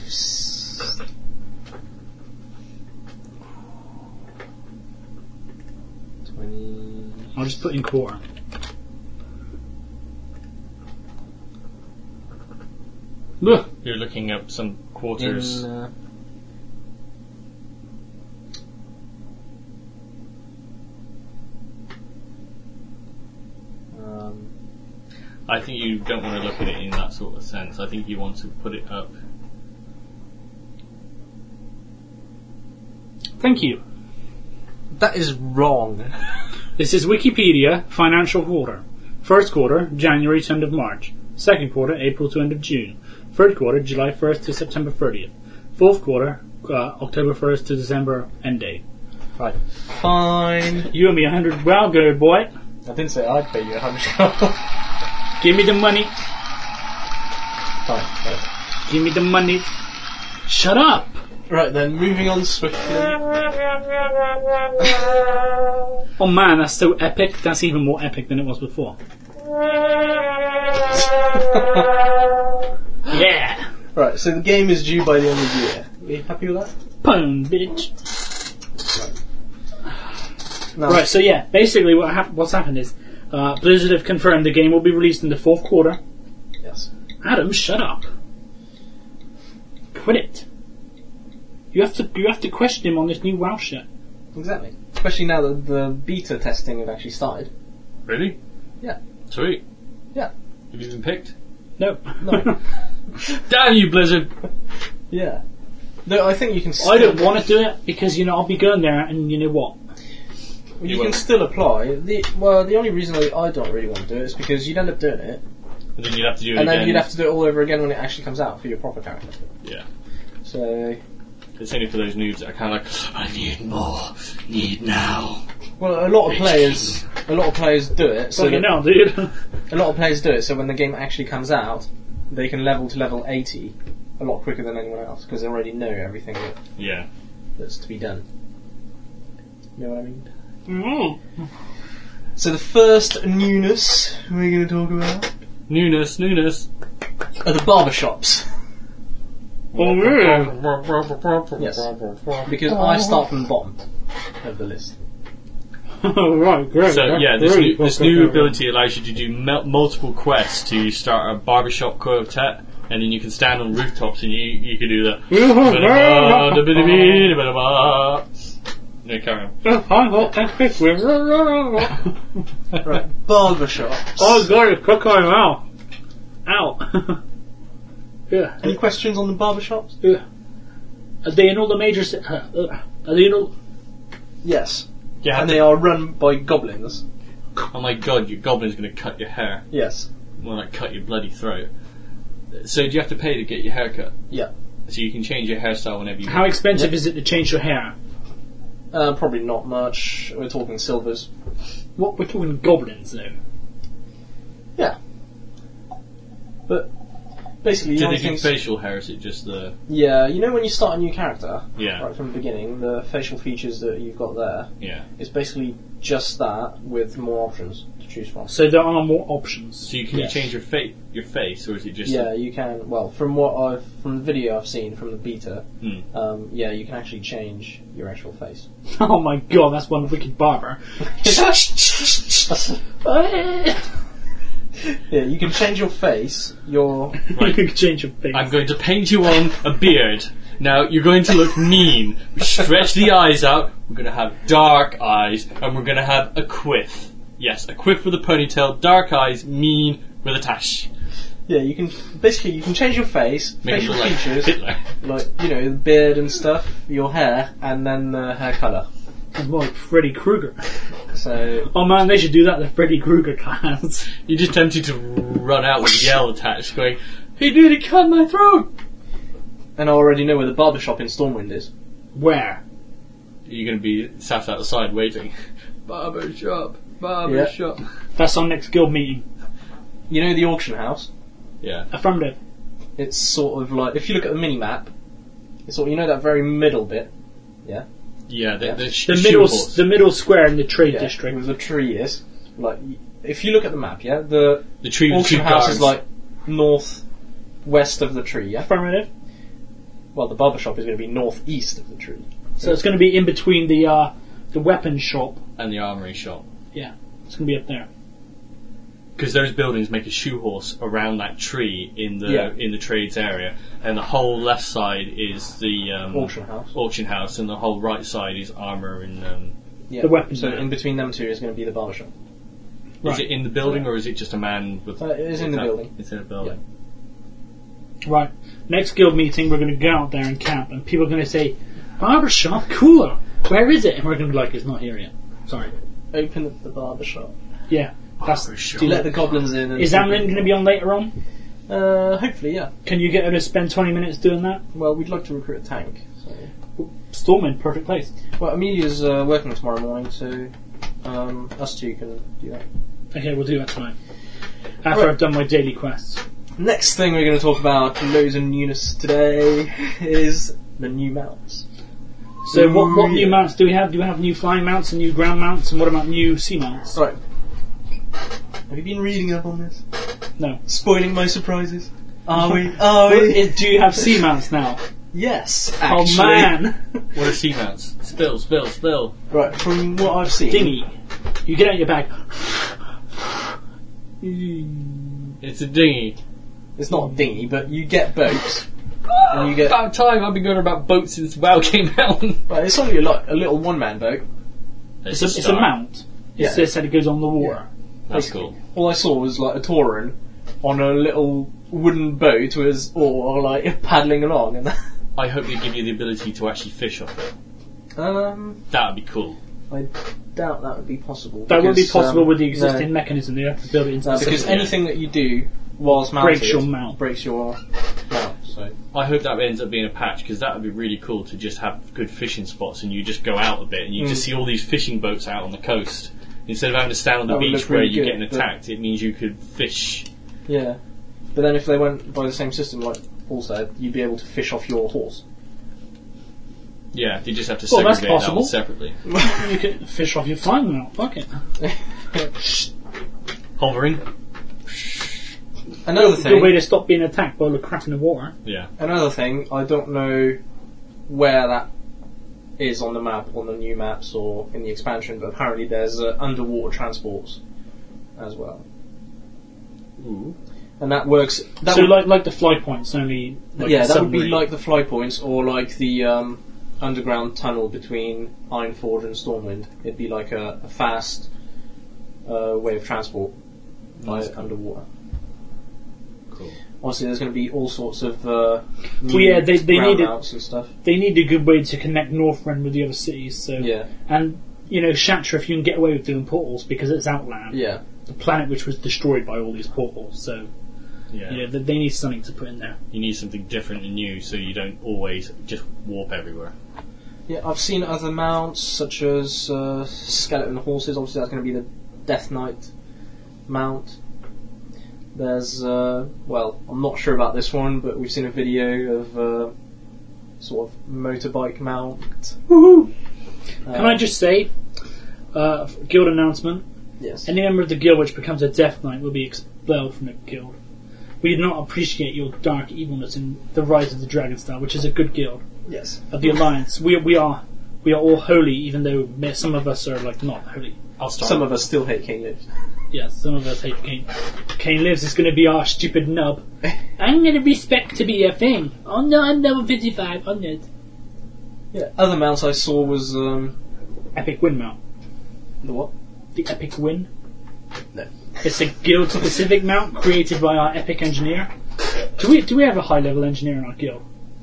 I'll just put in quarter. Ugh. You're looking up some quarters. I think you don't want to look at it in that sort of sense. I think you want to put it up. Thank you. That is wrong. This is Wikipedia financial quarter. First quarter, January to end of March. Second quarter, April to end of June. Third quarter, July 1st to September 30th. 4th quarter, October 1st to December end date. Right. Fine. You and me 100. Well, good boy. I didn't say I'd pay you 100. Give me the money. Fine. Right. Give me the money. Shut up. Right then, moving on swiftly. Oh man, that's so epic. That's even more epic than it was before. Yeah. Right, so the game is due by the end of the year. Are you happy with that? Pwn, bitch. No. Right, so yeah, basically what's happened is Blizzard have confirmed the game will be released in the 4th quarter. Yes. Adam, shut up. Quit it. You have to question him on this new WoW shit. Exactly. Especially now that the beta testing have actually started. Really? Yeah. Sweet. Yeah. Have you been picked? No. No. Damn you, Blizzard! Yeah. No, I think you can still... I don't want to do it because, I'll be going there and you know what? You You can won't. still apply. The only reason I don't really want to do it is because you'd end up doing it, And then you'd have to do it and again. then you'd have to do it all over again when it actually comes out for your proper character. Yeah. So... It's only for those noobs that are kind of like, I need more. Need now. Well, a lot of players do it. So Fucking that, hell, dude. a lot of players do it. So when the game actually comes out, they can level to level 80 a lot quicker than anyone else because they already know everything Yeah. that's to be done. You know what I mean? Mm. So the first newness we're going to talk about Newness. are the barbershops. Oh, yeah. Yes. Because I start from the bottom of the list. Right, great. So yeah, Great. this new ability allows you to do multiple quests to start a barbershop quartet, and then you can stand on rooftops and you can do the. No, carry on. Right, barbershops. Oh god, it's cooking out. Ow. Yeah. Any questions on the barbershops? Yeah. Are they in all the major... are they in all... Yes. Yeah, And they are run by goblins. oh my god, your goblin's going to cut your hair. Yes. Well, like cut your bloody throat. So do you have to pay to get your hair cut? Yeah. So you can change your hairstyle whenever you How want. expensive is it to change your hair? Probably not much. We're talking silvers. What, we're talking goblins though. Yeah. But basically, the Do only they do things... facial hair? Or is it just the? Yeah, you know when you start a new character, Yeah. right from the beginning, the facial features that you've got there, Yeah. it's basically just that with more options to choose from. So there are more options. So can Yes. you change your face, or is it just? Yeah, you can. Well, from the video I've seen from the beta, yeah, you can actually change your actual face. Oh my god, that's one wicked barber. Yeah, you can change your face. You can change your face. I'm going to paint you on a beard. Now you're going to look mean. Stretch the eyes out. We're going to have dark eyes, and we're going to have a quiff. Yes, a quiff with a ponytail, dark eyes, mean with a tash. Yeah, you can you can change your face, Make it facial look like features, Hitler. like the beard and stuff, your hair, and then the hair colour. It's more like Freddy Krueger. So Oh man, they should do that, the Freddy Krueger class. You're just tempted to run out with a yell attached, going, "He nearly cut my throat!" and I already know where the barbershop in Stormwind is. Where? You're going to be sat outside waiting. Barber shop. That's our next guild meeting. You know the auction house? Yeah. Affirmative. It's sort of like, if you look at the mini map, it's sort of, that very middle bit. Yeah. Yeah, the The middle square in the trade Yeah, district. where the tree is. Like, if you look at the map, yeah, the tree with auction two house guards. is like north west of the tree. Yeah. Affirmative. Well, the barbershop is going to be northeast of the tree. So it's going to be in between the weapons shop. and the armory shop. Yeah, it's going to be up there. Because those buildings make a shoe horse around that tree in the trades area, and the whole left side is the auction house, and the whole right side is armor and. The weapons. So in between them two is going to be the barbershop. Is it in the building or is it just a man with? It is in the building. It's in a building. Right. Next guild meeting, we're going to go out there and camp, and people are going to say, "Barbershop, cooler. Where is it?" And we're going to be like, "It's not here yet. Sorry." Open up the barbershop. Yeah. That's. Barbershop. Do you let the goblins in? And Is Amlin going to be on later on? Hopefully, yeah. Can you get her to spend 20 minutes doing that? Well, we'd like to recruit a tank. So. Stormwind, perfect place. Well, Amelia's working tomorrow morning, so us two can do that. Okay, we'll do that tonight. After I've done my daily quests. Next thing we're going to talk about, loads of newness today, is the new mounts. So what new mounts do we have? Do we have new flying mounts and new ground mounts, and what about new sea mounts? Right. Have you been reading up on this? No. Spoiling my surprises? Are we? Are we? Do you have sea mounts now? Yes, actually. Oh man! What are sea mounts? Spill. Right, from what I've seen... Dinghy. You get out your bag. It's a dinghy. It's not a dinghy, but you get boats. And you get... About time. I've been going about boats since WoW came out. Right, it's only a little one-man boat. It's a mount. Yeah. It says that it goes on the water. That's cool. All I saw was like a Tauren on a little wooden boat with his oar, like paddling along. And I hope they give you the ability to actually fish off it. That would be cool. I doubt that would be possible. That would be possible with the no. existing mechanism. You have to build it into the because system. anything that you do whilst mounted Breaks your mount. breaks your mount. So I hope that ends up being a patch, because that would be really cool to just have good fishing spots and you just go out a bit and you just see all these fishing boats out on the coast. Instead of having to stand on the That would beach look where really you're good, getting but- attacked, it means you could fish. yeah, but then if they went by the same system like Paul said, you'd be able to fish off your horse. Yeah, you just have to Well, that's segregate that possible. one separately. You can fish off your flying mount. Fuck it. Hovering. Another Good way thing, to stop being attacked by the crap in the water. Yeah. I don't know where that is on the map, on the new maps or in the expansion, but apparently there's underwater transports as well. Ooh. And that works... That So would, like the fly points, only like yeah, a that would be submarine. like the fly points or like the underground tunnel between Ironforge and Stormwind. It'd be like a fast way of transport by That's cool. underwater. Cool. Obviously, there's going to be all sorts of yeah, they ground need it. mounts and stuff. They need a good way to connect Northrend with the other cities. So Yeah, and you know Shatra, if you can get away with doing portals because it's Outland, yeah. the planet which was destroyed by all these portals. So Yeah. you know they need something to put in there. You need something different and new so you don't always just warp everywhere. Yeah, I've seen other mounts such as skeleton horses. Obviously, that's going to be the Death Knight mount. There's, well, I'm not sure about this one, but we've seen a video of sort of motorbike mount. Woohoo! Can I just say, guild announcement? Yes. Any member of the guild which becomes a Death Knight will be expelled from the guild. We do not appreciate your dark evilness in the Rise of the Dragonstar, which is a good guild Yes. of the Alliance. We are all holy, even though some of us are like not holy. I'll start. Some of us still hate King Lives. Yeah, some of us hate Kane. Kane Lives is going to be our stupid nub. I'm going to respect to be a thing. Oh no, I'm level 55. I'm not. Yeah. Other mounts I saw was Epic Win mount. the what? The Epic Win. No. It's a guild specific mount created by our epic engineer. Do we have a high level engineer in our guild?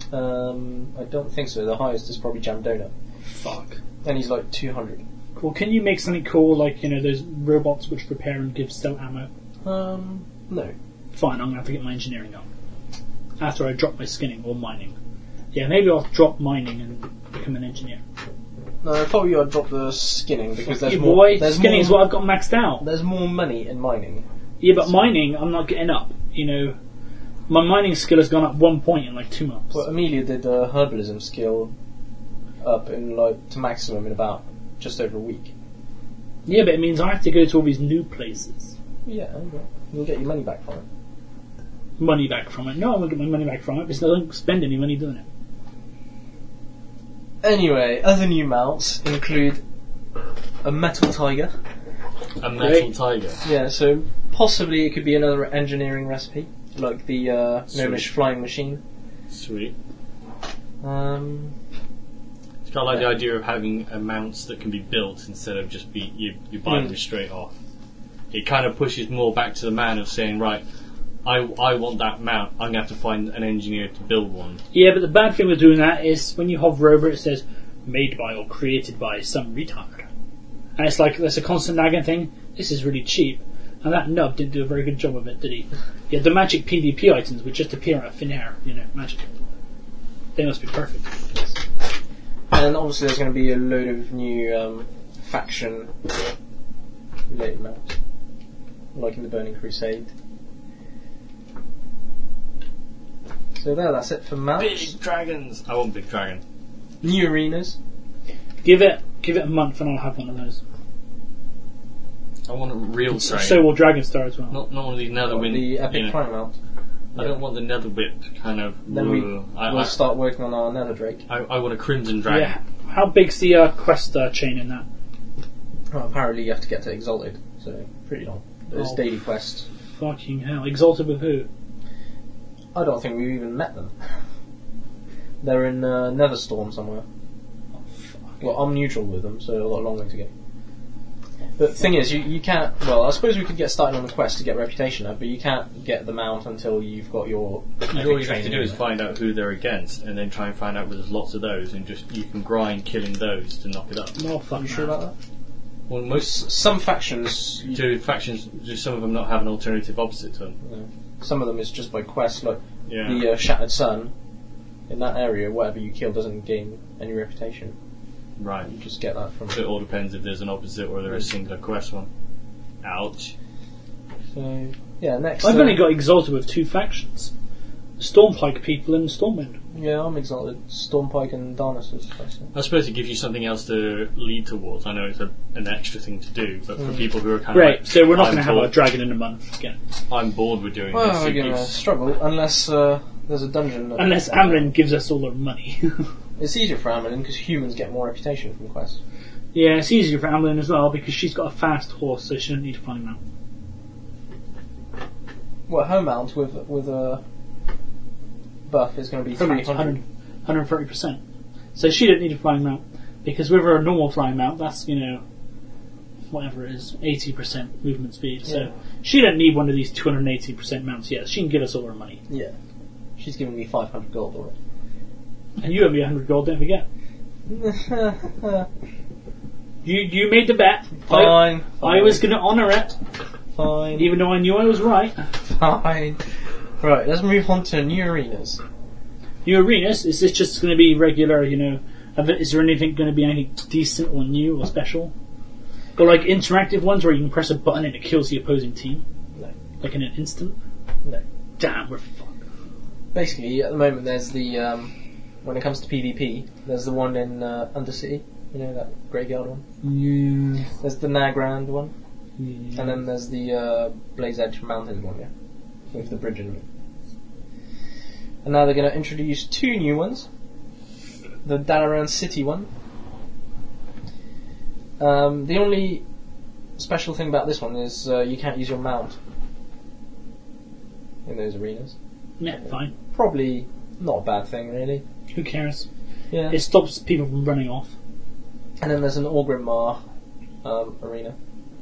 I don't think so. The highest is probably Jamdona, Fuck. and he's like 200. Well, can you make something cool like those robots which prepare and give stealth ammo? No. Fine, I'm gonna have to get my engineering up after I drop my skinning or mining. Yeah, maybe I'll drop mining and become an engineer. No, I thought you would drop the skinning because there's Yeah, more. boy, There's skinning is more, what I've got maxed out. There's more money in mining. Yeah, but mining, I'm not getting up. My mining skill has gone up 1 point in like 2 months. Well, Amelia did a herbalism skill up in like to maximum in about just over a week. Yeah, but it means I have to go to all these new places. Yeah, you'll get your money back from it. Money back from it. No, I'm going to get my money back from it because I don't spend any money doing it. Anyway, other new mounts include a metal tiger. A metal Great. tiger. Yeah, so possibly it could be another engineering recipe, like the gnomish flying machine. Sweet. Um, It's kind of like the idea of having a mounts that can be built instead of just you buy them straight off. It kind of pushes more back to the man of saying, right, I want that mount, I'm going to have to find an engineer to build one. Yeah, but the bad thing with doing that is when you hover over it says made by or created by some retard. And it's like, that's a constant nagging thing. This is really cheap. And that nub didn't do a very good job of it, did he? Yeah, the magic PvP items would just appear out of thin air, magic. They must be perfect. And obviously there's going to be a load of new faction related maps, like in the Burning Crusade. So that's it for maps. Big dragons! I want big dragon. New arenas. Give it a month and I'll have one of those. I want a real dragon. So will Dragonstar as well. Not one of these Netherwind. The epic climb mount. I don't want the Netherwit kind of. Then we'll start working on our Nether Drake. I want a Crimson Dragon. Yeah. How big's the quest chain in that? Well, apparently you have to get to Exalted, so pretty long. There's daily quests. Fucking hell. Exalted with who? I don't think we've even met them. They're in Netherstorm somewhere. Oh, fuck. Well, I'm neutral with them, so I've got a long way to go. But the thing is, you can't... Well, I suppose we could get started on the quest to get reputation up, but you can't get the mount until you've got your... All you have to do is find out who they're against, and then try and find out where there's lots of those, and just you can grind killing those to knock it up. No, fuck. You sure about that? Well, most Some factions... factions, do some of them not have an alternative opposite to them? You know, some of them is just by quest, like Yeah. the Shattered Sun. In that area, whatever you kill doesn't gain any reputation. Right. You just get that from... So it all depends if there's an opposite or there's a singular quest one. Ouch. So, yeah, next... I've only got Exalted with two factions. Stormpike people and Stormwind. Yeah, I'm Exalted. Stormpike and Darnassus. I suppose it gives you something else to lead towards. I know it's an extra thing to do, but for people who are kind of Right, like, so we're not going to I'm have a bored- dragon in a month again. I'm bored with doing Well, this. we're It going to gives- struggle unless there's a dungeon. that- Unless Amlin gives us all our money. It's easier for Amelin because humans get more reputation from quests. Yeah, it's easier for Amlin as well because she's got a fast horse, so she doesn't need to find him out. Well, her mount with a buff is going to be 300. 130%. So she didn't need to flying mount because with her normal flying mount, that's whatever it is, 80% movement speed. So Yeah. she didn't need one of these 280% mounts yet. She can give us all her money, Yeah. She's giving me 500 gold already. and you owe me 100 gold. Don't forget. You made the bet. Fine. I was going to honour it, Fine. even though I knew I was right. Fine. Right, let's move on to new arenas. New arenas, is this just going to be regular, is there anything going to be anything decent or new or special? Or like interactive ones where you can press a button and it kills the opposing team? No. Like in an instant? No. Damn, we're fucked. Basically, at the moment, there's the when it comes to PvP, there's the one in Undercity. You know, that graveyard one. Yeah. There's the Nagrand one, and then there's the Blaze Edge Mountain one, yeah, with the bridge in it. And now they're going to introduce two new ones. The Dalaran City one. The only special thing about this one is you can't use your mount in those arenas. Yeah, fine. Probably not a bad thing, really. Who cares? Yeah. It stops people from running off. And then there's an Orgrimmar arena.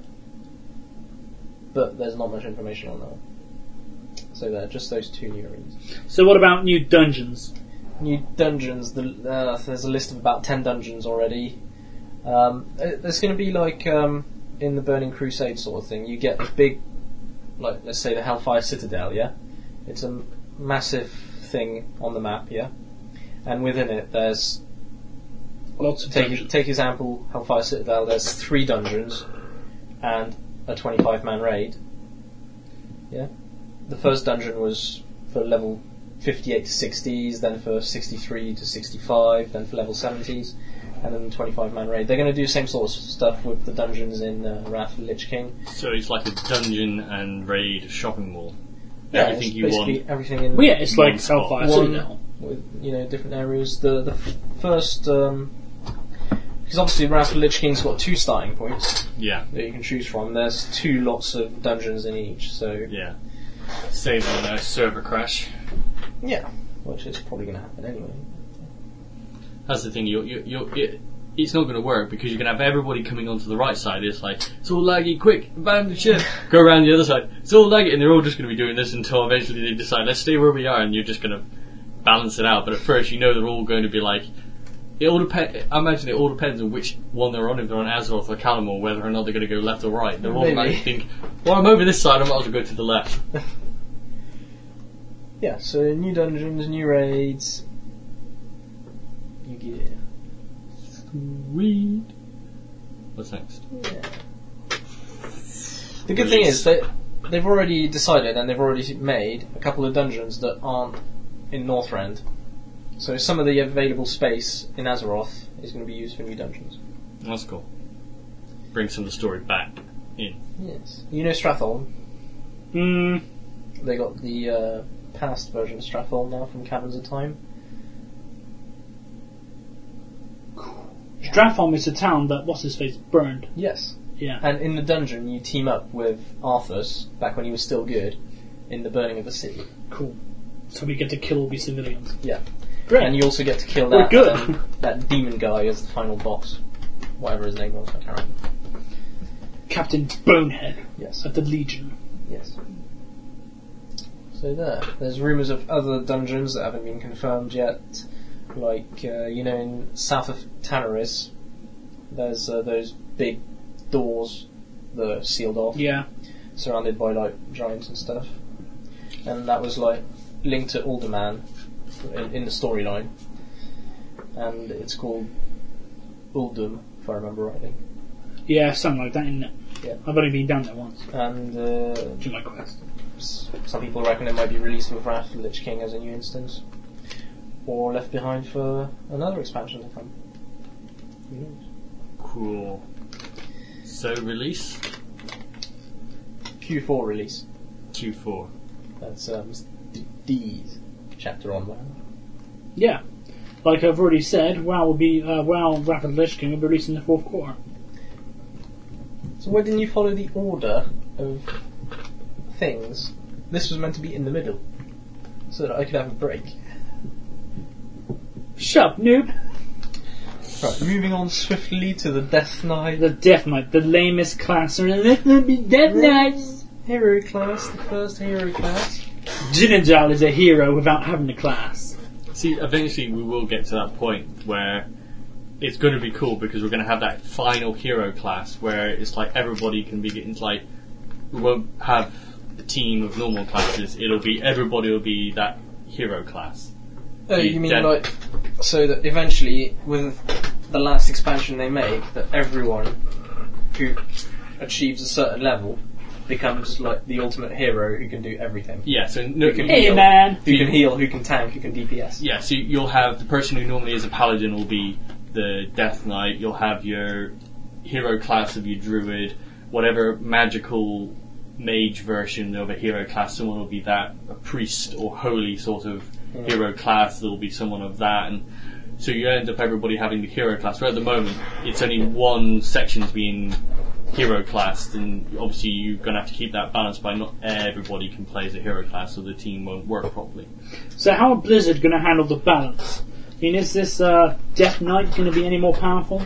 But there's not much information on that one. So there, just those two new arenas. So what about new dungeons? New dungeons, there's a list of about 10 dungeons already. There's going to be like in the Burning Crusade sort of thing. You get a big, like let's say the Hellfire Citadel, yeah? It's a massive thing on the map, yeah? And within it there's... Lots of dungeons. Take example, Hellfire Citadel, there's 3 dungeons and a 25-man raid. Yeah? The first dungeon was for level 58 to 60s, then for 63 to 65, then for level 70s, and then the 25-man raid. They're going to do the same sort of stuff with the dungeons in Wrath of the Lich King. So it's like a dungeon and raid shopping mall. Yeah, Everything it's you basically want. everything in Well, yeah, it's like One spot. Hellfire one Citadel. with different areas. The first because obviously Wrath of the Lich King's got 2 starting points Yeah, that you can choose from. There's 2 lots of dungeons in each, so yeah. Save on a server crash. yeah, which is probably going to happen anyway. That's the thing. It's not going to work because you're going to have everybody coming onto the right side. It's like it's all laggy. Quick, bam the shit. Go around the other side. It's all laggy, and they're all just going to be doing this until eventually they decide let's stay where we are, and you're just going to balance it out. But at first, they're all going to be like It all I imagine it all depends on which one they're on. If they're on Azeroth or Kalimdor, whether or not they're going to go left or right. They're all Maybe. like think, well, I'm over this side. I might as well go to the left. Yeah, so new dungeons, new raids. New gear. Sweet. What's next? Yeah. The good thing is that they've already decided and they've already made a couple of dungeons that aren't in Northrend. So some of the available space in Azeroth is going to be used for new dungeons. That's cool. Bring some of the story back in. Yes. You know Stratholme? They got the past version of Stratholme now from Caverns of Time. Stratholme is a town that what's-his-face burned. Yes. Yeah. And in the dungeon you team up with Arthas, back when he was still good, in the burning of the city. Cool. So we get to kill all these civilians. Yeah. Great. And you also get to kill We're that good. that demon guy as the final boss. Whatever his name was, I can't remember. Captain Bonehead Yes. of the Legion. Yes. So there's rumours of other dungeons that haven't been confirmed yet. Like, in south of Tanaris, there's those big doors that are sealed off, Yeah. surrounded by, like, giants and stuff. And that was, like, linked to Alderman in the storyline. And it's called Uldum, if I remember rightly. Yeah, something like that, isn't it? Yeah. I've only been down there once. And To my quest. some people reckon it might be released with Wrath of the Lich King as a new instance. Or left behind for another expansion to come. Who knows? Cool. So release Q4 release. Q4. That's D's chapter on WoW. Yeah. Like I've already said, WoW will be WoW Wrath of the Lich King will be released in the fourth quarter. So why didn't you follow the order of things? This was meant to be in the middle, so that I could have a break. Shut up, noob! Right, moving on swiftly to the Death Knight. The Death Knight, the lamest class. Let's not be Death Knights! Hero class, the first hero class. Jinajal is a hero without having a class. See, eventually we will get to that point where it's going to be cool because we're going to have that final hero class where it's like everybody can be getting like we won't have a team of normal classes. Everybody will be that hero class. Oh, you mean Death- like so that eventually, with the last expansion they make, that everyone who achieves a certain level becomes like the ultimate hero who can do everything. Yeah, so no, Who can Hey, heal, man. who can heal, who can tank, who can DPS. Yeah, so you'll have the person who normally is a paladin will be the Death Knight. You'll have your hero class of your druid, whatever magical mage version of a hero class. Someone will be that, a priest or holy sort of hero class. There will be someone of that, and so you end up everybody having the hero class. Where at the moment it's only one section's being hero class, and obviously you're going to have to keep that balance by not everybody can play as a hero class, so the team won't work properly. So how are Blizzard going to handle the balance? I mean, is this Death Knight going to be any more powerful?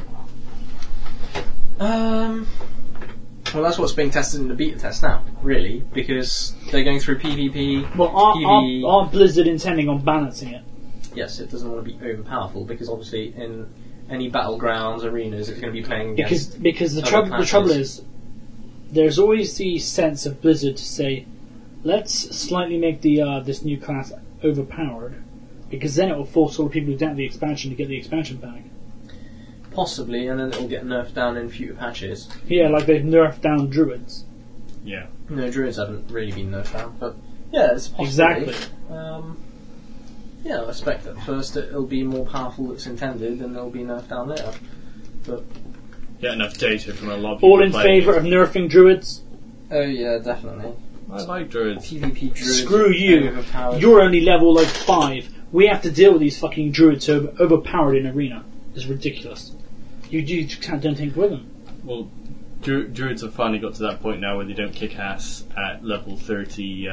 Well, that's what's being tested in the beta test now, really, because they're going through PvP, Well, PvE. are Blizzard intending on balancing it? Yes, it doesn't want to be overpowerful because obviously in any battlegrounds, arenas, it's going to be playing against. Because the other trouble classes. is, there's always the sense of Blizzard to say, let's slightly make the this new class overpowered, because then it will force all the people who don't have the expansion to get the expansion pack. Possibly, and then it'll get nerfed down in future patches. Yeah, like they've nerfed down druids. Yeah. No, druids haven't really been nerfed down, but yeah, it's possible. Exactly. Yeah, I expect at first it'll be more powerful than it's intended, and it'll be nerfed down later. But Get enough data from a lot of people All in playing favour it. of nerfing druids? oh yeah, definitely. I like druids. PvP druids. Screw you. Overpowered. You're only level like 5. We have to deal with these fucking druids who are overpowered in arena. It's ridiculous. You don't think with them. Well, druids have finally got to that point now where they don't kick ass at level 30.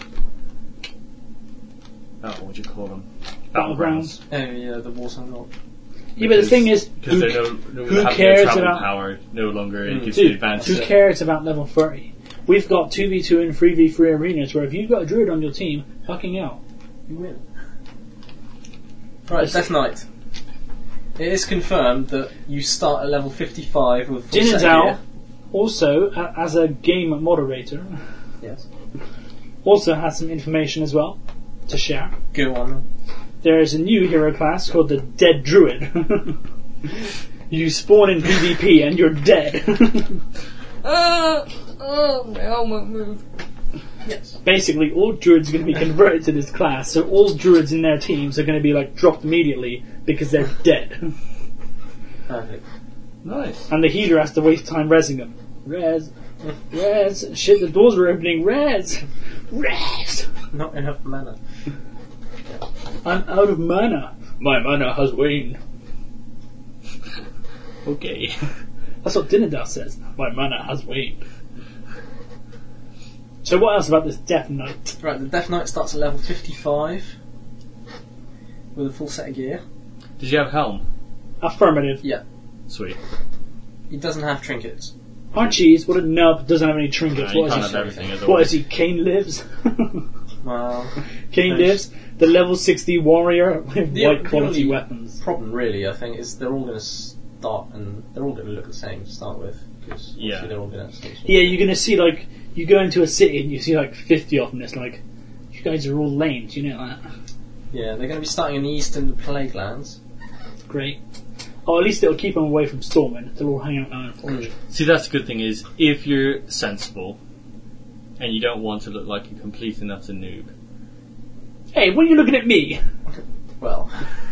What would you call them? Battlegrounds. Oh yeah, the Warsong God. Yeah, but the thing is, because they who have cares no travel about- power no longer. It gives you Dude, advantage. who cares about level 30? We've got 2v2 and 3v3 arenas where if you've got a druid on your team, fucking hell. You win. Right, Death Knight. It is confirmed that you start at level 55 with full set of Dinadal, gear. also, as a game moderator, Yes. also has some information as well to share. Go on. There is a new hero class called the Dead Druid. You spawn in PvP and you're dead. My arm won't move. Yes. Basically, all druids are going to be converted to this class, so all druids in their teams are going to be like dropped immediately because they're dead. Perfect. Nice. And the healer has to waste time rezzing them. Res. Shit, the doors are opening. Res. Not enough mana. I'm out of mana. My mana has waned. Okay. That's what Dinadal says. My mana has waned. So what else about this Death Knight? Right, the Death Knight starts at level 55 with a full set of gear. Did you have helm? Affirmative. Yeah. Sweet. He doesn't have trinkets. Archie's, what a nub, doesn't have any trinkets. You What can't is have he? everything as What always. is he? Kane lives? Well, Kane Nice. lives? The level 60 warrior with The- white the quality only weapons. problem really, I think, is they're all going to start and they're all going to look the same to start with. Because Yeah. they're all going to have some sort of- Yeah, you're gonna see like, you go into a city and you see like 50 of them, it's like, you guys are all lame, do you know that? Yeah, they're going to be starting in the eastern Plague Lands. Great. Oh, at least it'll keep them away from Stormwind. They'll all hang out now in Forge. See, that's the good thing is, if you're sensible, and you don't want to look like a complete and utter noob, Hey, when are you looking at me? Well,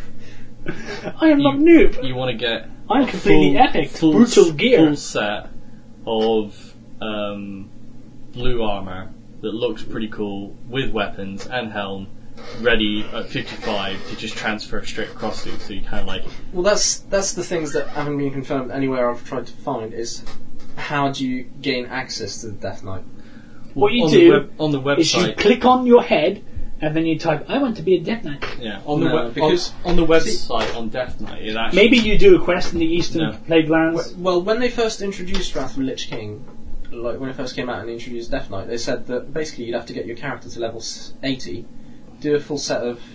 I am not a noob. you want to get I'm a completely epic. Brutal gear. full set of blue armour that looks pretty cool, with weapons and helm, ready at 55 to just transfer straight across to, so you kind of like... well, that's the things that haven't been confirmed anywhere I've tried to find is how do you gain access to the Death Knight? What you on do on the is you website... click on your head and then you type, I want to be a Death Knight. Yeah, on the No, because- on the website on Death Knight, it actually... Maybe you do a quest in the Eastern No. Plague Lands. Well, when they first introduced Wrath of the Lich King, like when it first came out and introduced Death Knight, they said that basically you'd have to get your character to level 80, do a full set of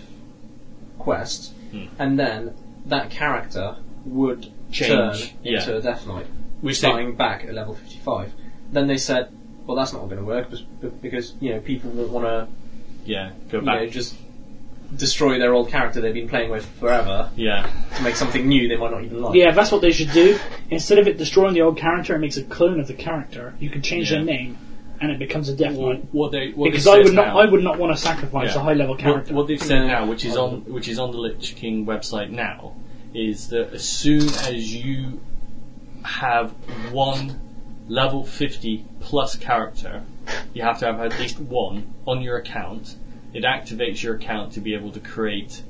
quests, and then that character would turn Change, yeah. into a Death Knight, Which starting back at level 55. Then they said, well, that's not going to work because people won't want to go back. just destroy their old character they've been playing with forever Yeah. to make something new they might not even like. Yeah, that's what they should do. Instead of it destroying the old character, it makes a clone of the character. You can change Yeah. their name, and it becomes a Death Well, Knight. what they Because they I said would not, now- I would not want to sacrifice Yeah. a high level character. What they've said Yeah. now, which is on the Lich King website now, is that as soon as you have one level 50 plus character, you have to have at least one on your account. It activates your account to be able to create.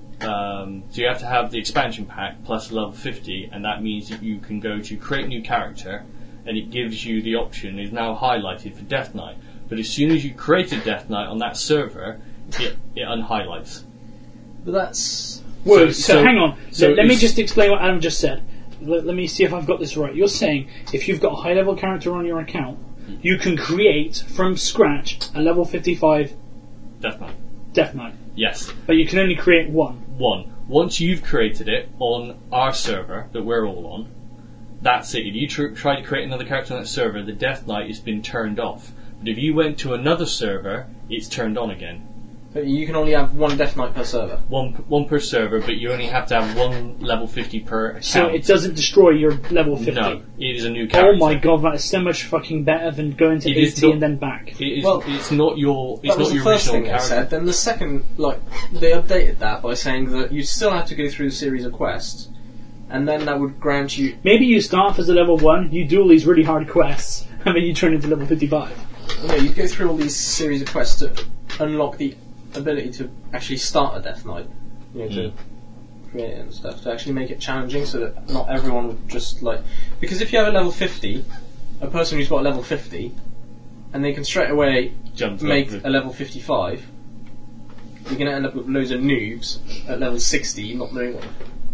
So you have to have the expansion pack plus level 50, and that means that you can go to create new character, and it gives you the option is now highlighted for Death Knight. But as soon as you create a Death Knight on that server, it unhighlights. But that's... Whoa, so- so hang on. so let me if- just explain what Adam just said. Let me see if I've got this right. You're saying if you've got a high level character on your account, you can create from scratch a level 55 Death Knight. Death Knight, Yes. but you can only create one. One. Once you've created it on our server that we're all on, that's it. If you try to create another character on that server, the Death Knight has been turned off. But if you went to another server, it's turned on again. But you can only have one Death Knight per server. One per server, but you only have to have one level 50 per account. So it doesn't destroy your level 50. No, it is a new Oh character. my god, that is so much fucking better than going to It is 80 not- and then back. It is, Well, it's not your. It's That was not the your first original thing they character. said. Then the second, they updated that by saying that you still have to go through a series of quests, and then that would grant you... Maybe you start off as a level 1, you do all these really hard quests, and then you turn into level 55. No, you go through all these series of quests to unlock the ability to actually start a Death Knight. To create it and stuff. To actually make it challenging so that not everyone would just Because if you have a level 50, a person who's got a level 50, and they can straight away Jump make up. a level 55, you're going to end up with loads of noobs at level 60 not knowing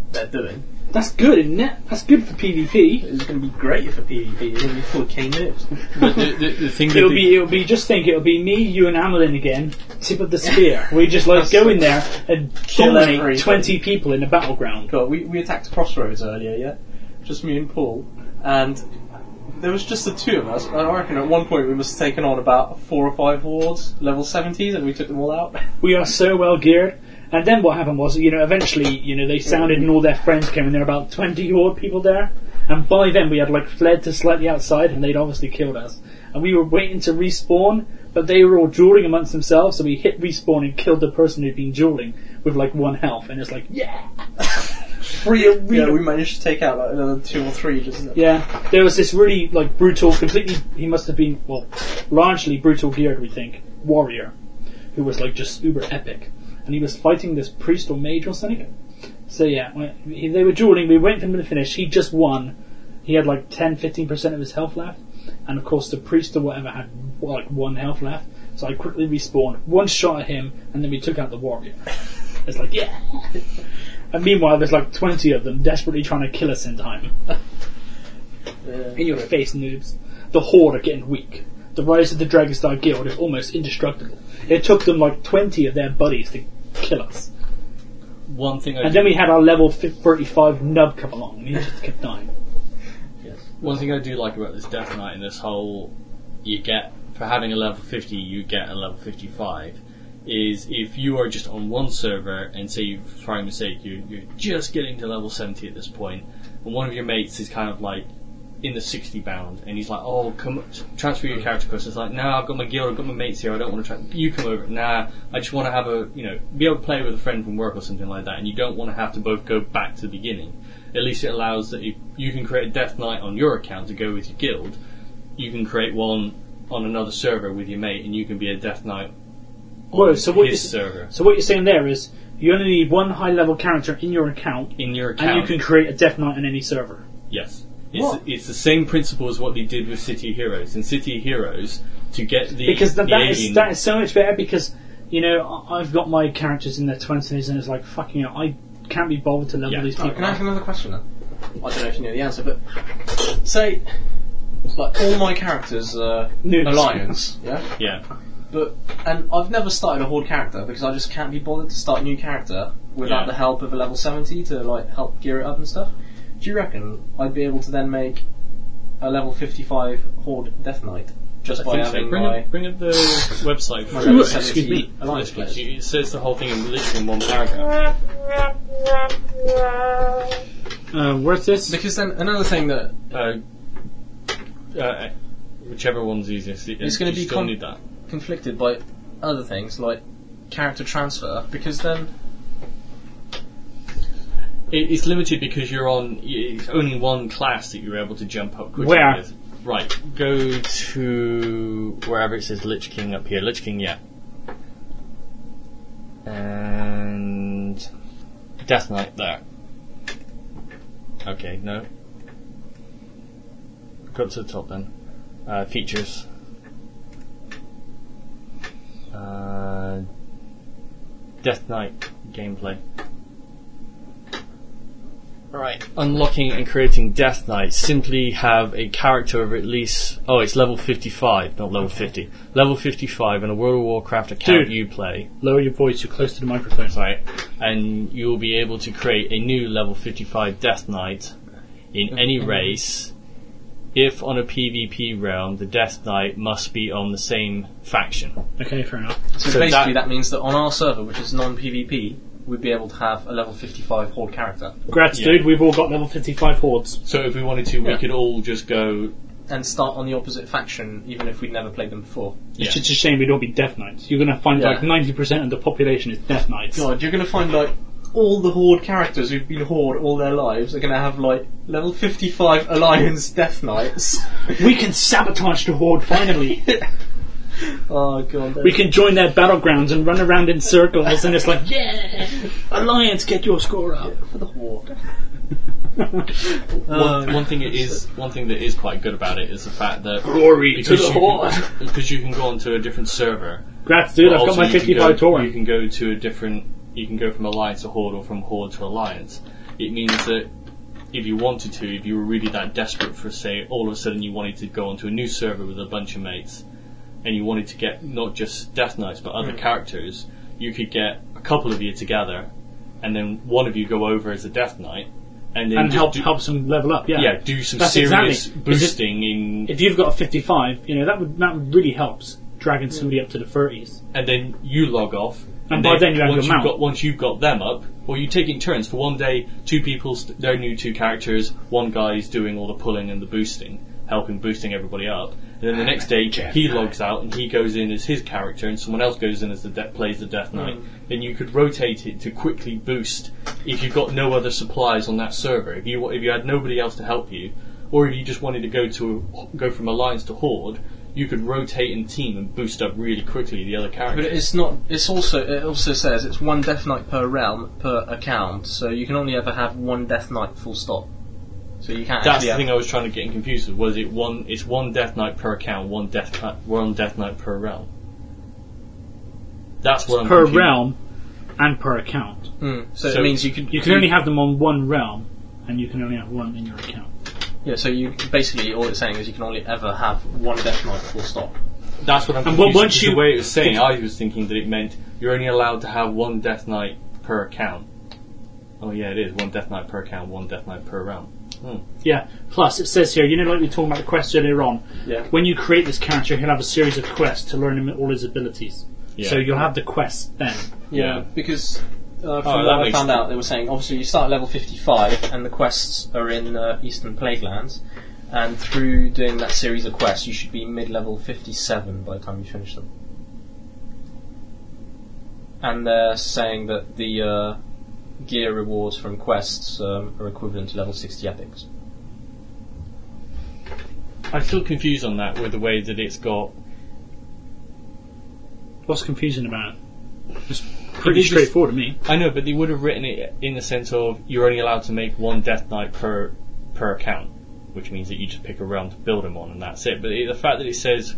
they're doing. That's good, isn't it? That's good for PvP. It's going to be great for PvP. It's going to be full of K moves. But the thing It'll be just think it'll be me, you, and Amelin again. Tip of the spear. We just like go in there and Kill dominate everybody. 20 people in a battleground. God, we attacked Crossroads earlier, yeah? Just me and Paul. And there was just the two of us. I reckon at one point we must have taken on about 4 or 5 hordes, level 70s, and we took them all out. We are so well geared. And then what happened was, eventually, they sounded and all their friends came, and there were about 20 odd people there. And by then we had fled to slightly outside, and they'd obviously killed us. And we were waiting to respawn, but they were all dueling amongst themselves, so we hit respawn and killed the person who'd been dueling with 1 health, and it's yeah! Free arena! Yeah, we managed to take out another 2 or 3 just... Yeah, there was this really brutal, he must have been, largely brutal geared, we think, warrior, who was just uber epic. And he was fighting this priest or mage or something. So yeah, they were dueling, we waited for him to finish, he just won. He had 10-15% of his health left. And of course the priest or whatever had 1 health left. So I quickly respawned, 1 shot at him, and then we took out the warrior. It's yeah! And meanwhile there's 20 of them desperately trying to kill us in time. In your face, noobs. The horde are getting weak. The rise of the Dragonstar Guild is almost indestructible. It took them 20 of their buddies to kill us. One thing And then we had our level 35 nub come along, and he just kept dying. One thing I do like about this Death Knight and this whole, for having a level 50, you get a level 55, is if you are just on one server, and say, for argument's sake, you're just getting to level 70 at this point, and one of your mates is kind of in the 60 bound, and he's oh, come transfer your character across. It's nah, I've got my guild, I've got my mates here, I don't want to you come over. Nah, I just want to have be able to play with a friend from work or something like that, and you don't want to have to both go back to the beginning. At least it allows that if you can create a Death Knight on your account to go with your guild, you can create one on another server with your mate, and you can be a Death Knight on his server. So what you're saying there is, you only need 1 high level character in your account, and you can create a Death Knight on any server. Yes. It's the same principle as what they did with City of Heroes. In City of Heroes, to get because that is so much better, because I've got my characters in their 20s, and it's fucking hell, I can't be bothered to level these people. Can I ask another question then? I don't know if you know the answer, but say all my characters are Alliance, yeah? Yeah. And I've never started a Horde character because I just can't be bothered to start a new character without the help of a level 70 to help gear it up and stuff. Do you reckon I'd be able to then make a level 55 Horde Death Knight just by having bring up the website for level excuse me. Alliance players? It says the whole thing literally in 1 paragraph. Where's this? Because then another thing that Whichever one's easiest. it's going to be need that. conflicted by other things like character transfer, because then It's limited because it's only 1 class that you're able to jump up quickly Where? with. Right, go to wherever it says Lich King up here. Lich King, yeah. And Death Knight there. Okay, no. Go up to the top then. Features. Death Knight gameplay. Right. Unlocking and creating Death Knight. Simply have a character of at least... Oh, it's level 55, not level 50. Level 55 in a World of Warcraft account you play. Lower your voice, you're close to the microphone. Right. And you'll be able to create a new level 55 Death Knight in any race. If on a PvP realm, the Death Knight must be on the same faction. Okay, fair enough. So basically that means that on our server, which is non-PvP, we'd be able to have a level 55 Horde character. Grats, dude, we've all got level 55 Hordes. So if we wanted to, we could all just go... And start on the opposite faction, even if we'd never played them before. It's just a shame we don't be Death Knights. You're going to find 90% of the population is Death Knights. God, you're going to find all the Horde characters who've been Horde all their lives are going to have level 55 Alliance Death Knights. We can sabotage the Horde finally. Oh god. We can join their battlegrounds and run around in circles, and it's yeah, Alliance, get your score up for the Horde. One thing that is quite good about it is the fact that glory to the Horde, because you can go onto a different server. Grats, dude, I've got my 55 Torrent. You can go to a different. You can go from Alliance to Horde, or from Horde to Alliance. it means that if you wanted to, if you were really that desperate for, say, all of a sudden you wanted to go onto a new server with a bunch of mates, and you wanted to get not just Death Knights but other characters, you could get a couple of you together, and then one of you go over as a Death Knight, and then help them level up. Yeah, do some That's serious exactly. boosting in, If you've got a 55, that would really help dragging somebody up to the 30s. and then you log off. And by then you have once your mount. once you've got them up, well, you take it in turns. For one day, two people, they're new two characters. One guy's doing all the pulling and the boosting, boosting everybody up. And then the next day, he logs out and he goes in as his character, and someone else goes in as plays the Death Knight. Then you could rotate it to quickly boost if you've got no other supplies on that server. If you had nobody else to help you, or if you just wanted to go from Alliance to Horde, you could rotate in team and boost up really quickly the other characters. But it's not. It also says it's one Death Knight per realm per account, so you can only ever have one Death Knight full stop. So you can't. That's actually the thing I was trying to get confused with. Was it one? It's one Death Knight per account, one Death Knight per realm. That's what I'm Per confused. realm and per account. So So it means you can. You can only have them on one realm, and you can only have one in your account. Yeah. So you basically all it's saying is you can only ever have one Death Knight full stop. That's what I'm And confused. once with. you- The way it was saying, I was thinking that it meant you're only allowed to have one Death Knight per account. Oh yeah, it is one Death Knight per account, one Death Knight per realm. Yeah. Plus, it says here, like we were talking about the quests earlier on. Yeah. When you create this character, he'll have a series of quests to learn him all his abilities. Yeah. So you'll have the quests then. Yeah. Because from that what I makes found sense. out, they were saying obviously you start at level 55 and the quests are in Eastern Plaguelands, and through doing that series of quests, you should be mid-level 57 by the time you finish them. And they're saying that the gear rewards from quests are equivalent to level 60 epics. I'm still confused on that with the way that it's got. What's confusing about it? It's pretty It is just- straightforward to me. I know, but they would have written it in the sense of you're only allowed to make one Death Knight per account, which means that you just pick a realm to build him on, and that's it. But the fact that it says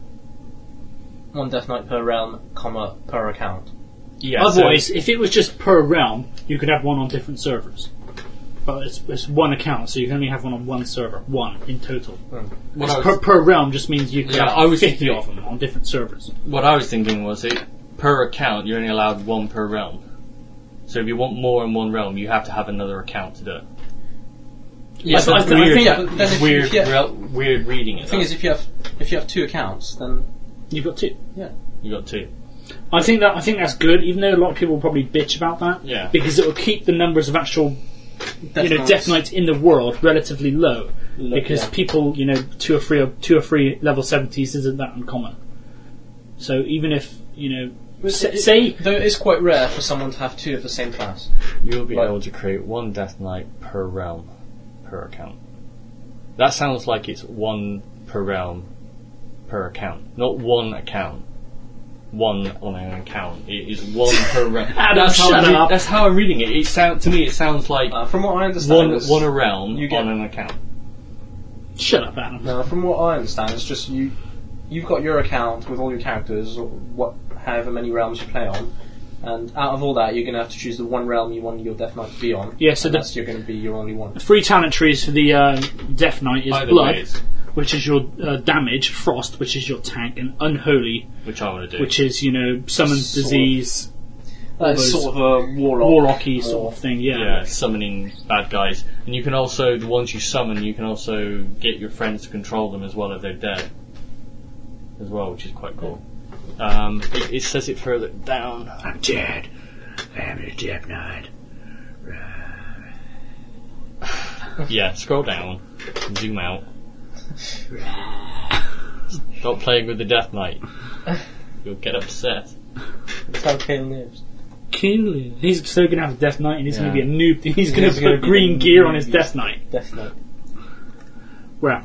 One Death Knight per realm, comma, per account. Otherwise, if it was just per realm, you could have one on different servers. But it's one account, so you can only have one on one server. One in total. what I was- Per realm just means you could Yeah, have I was 50 thinking- of them on different servers. What I was thinking was it per account you're only allowed one per realm. So if you want more in one realm, you have to have another account to do it. Yeah, I but think- yeah, but then if you- weird, if you- weird reading it. The thing is, if you have two accounts, then You've got two. You got two. I think that's good, even though a lot of people will probably bitch about that. Yeah. Because it will keep the numbers of actual Death Death Knights in the world relatively low. Low, Because yeah. people, two or three level 70s isn't that uncommon. So even if, say though it is quite rare for someone to have two of the same class. You'll be Right. able to create one Death Knight per realm per account. That sounds like it's one per realm per account, not one account. One on an account. It is one per realm. Adam, That's shut up. That's how I'm reading it. To me, it sounds like From what I understand, one a realm you get- on an account. shut up, Adam. No, from what I understand, it's just you've got your account with all your characters, or however many realms you play on, and out of all that, you're going to have to choose the one realm you want your Death Knight to be on. Yeah, so and the- that's you're going to be your only one. 3 talent trees for the Death Knight is Either Blood, way, it's- which is your damage, Frost, which is your tank, and Unholy, which I want to do. which is, summon Sort of- disease, It's those sort of a warlocky sort of thing, yeah, summoning bad guys, and you can also the ones you summon, you can also get your friends to control them as well if they're dead, as well, which is quite cool. It says it further down. I'm dead. I'm a Death Knight. Yeah, scroll down, zoom out. Stop playing with the Death Knight. You'll get upset. That's how Kale lives. Cool. He's so going to have a Death Knight and he's Yeah. going to be a noob. He's going He's to gonna put be green the gear on his noob. Death Knight. Death Knight. Well,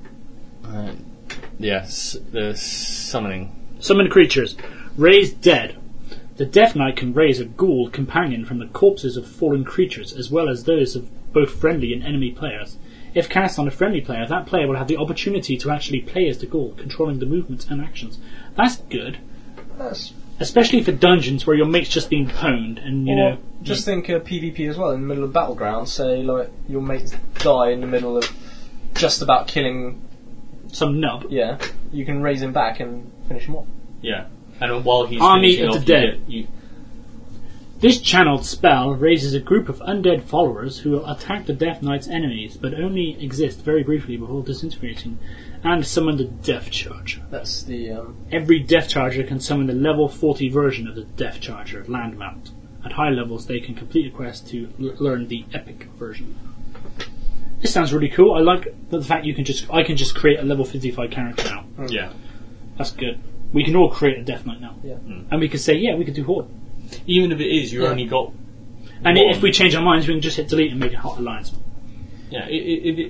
Yes, the summoning. summon creatures. Raise dead. The Death Knight can raise a ghoul companion from the corpses of fallen creatures, as well as those of both friendly and enemy players. If cast on a friendly player, that player will have the opportunity to actually play as the ghoul, controlling the movements and actions. That's good. That's especially for dungeons where your mate's just being pwned, and Or just think PvP as well, in the middle of battleground, say like your mates die in the middle of just about killing, some nub. yeah, you can raise him back and finish him off. Yeah. And while he's Army finishing of off, the you Dead. get- This channeled spell raises a group of undead followers who will attack the Death Knight's enemies, but only exist very briefly before disintegrating, and summon the Death Charger. That's the Every Death Charger can summon the level 40 version of the Death Charger land mount. At high levels, they can complete a quest to learn the epic version. This sounds really cool. I like the fact I can just create a level 55 character now. yeah. That's good. We can all create a Death Knight now. Yeah. And we can say, yeah, we could do Horde. Even if it is, you Yeah. only got. And one. if we change our minds, we can just hit delete and make a Hot Alliance. Yeah, if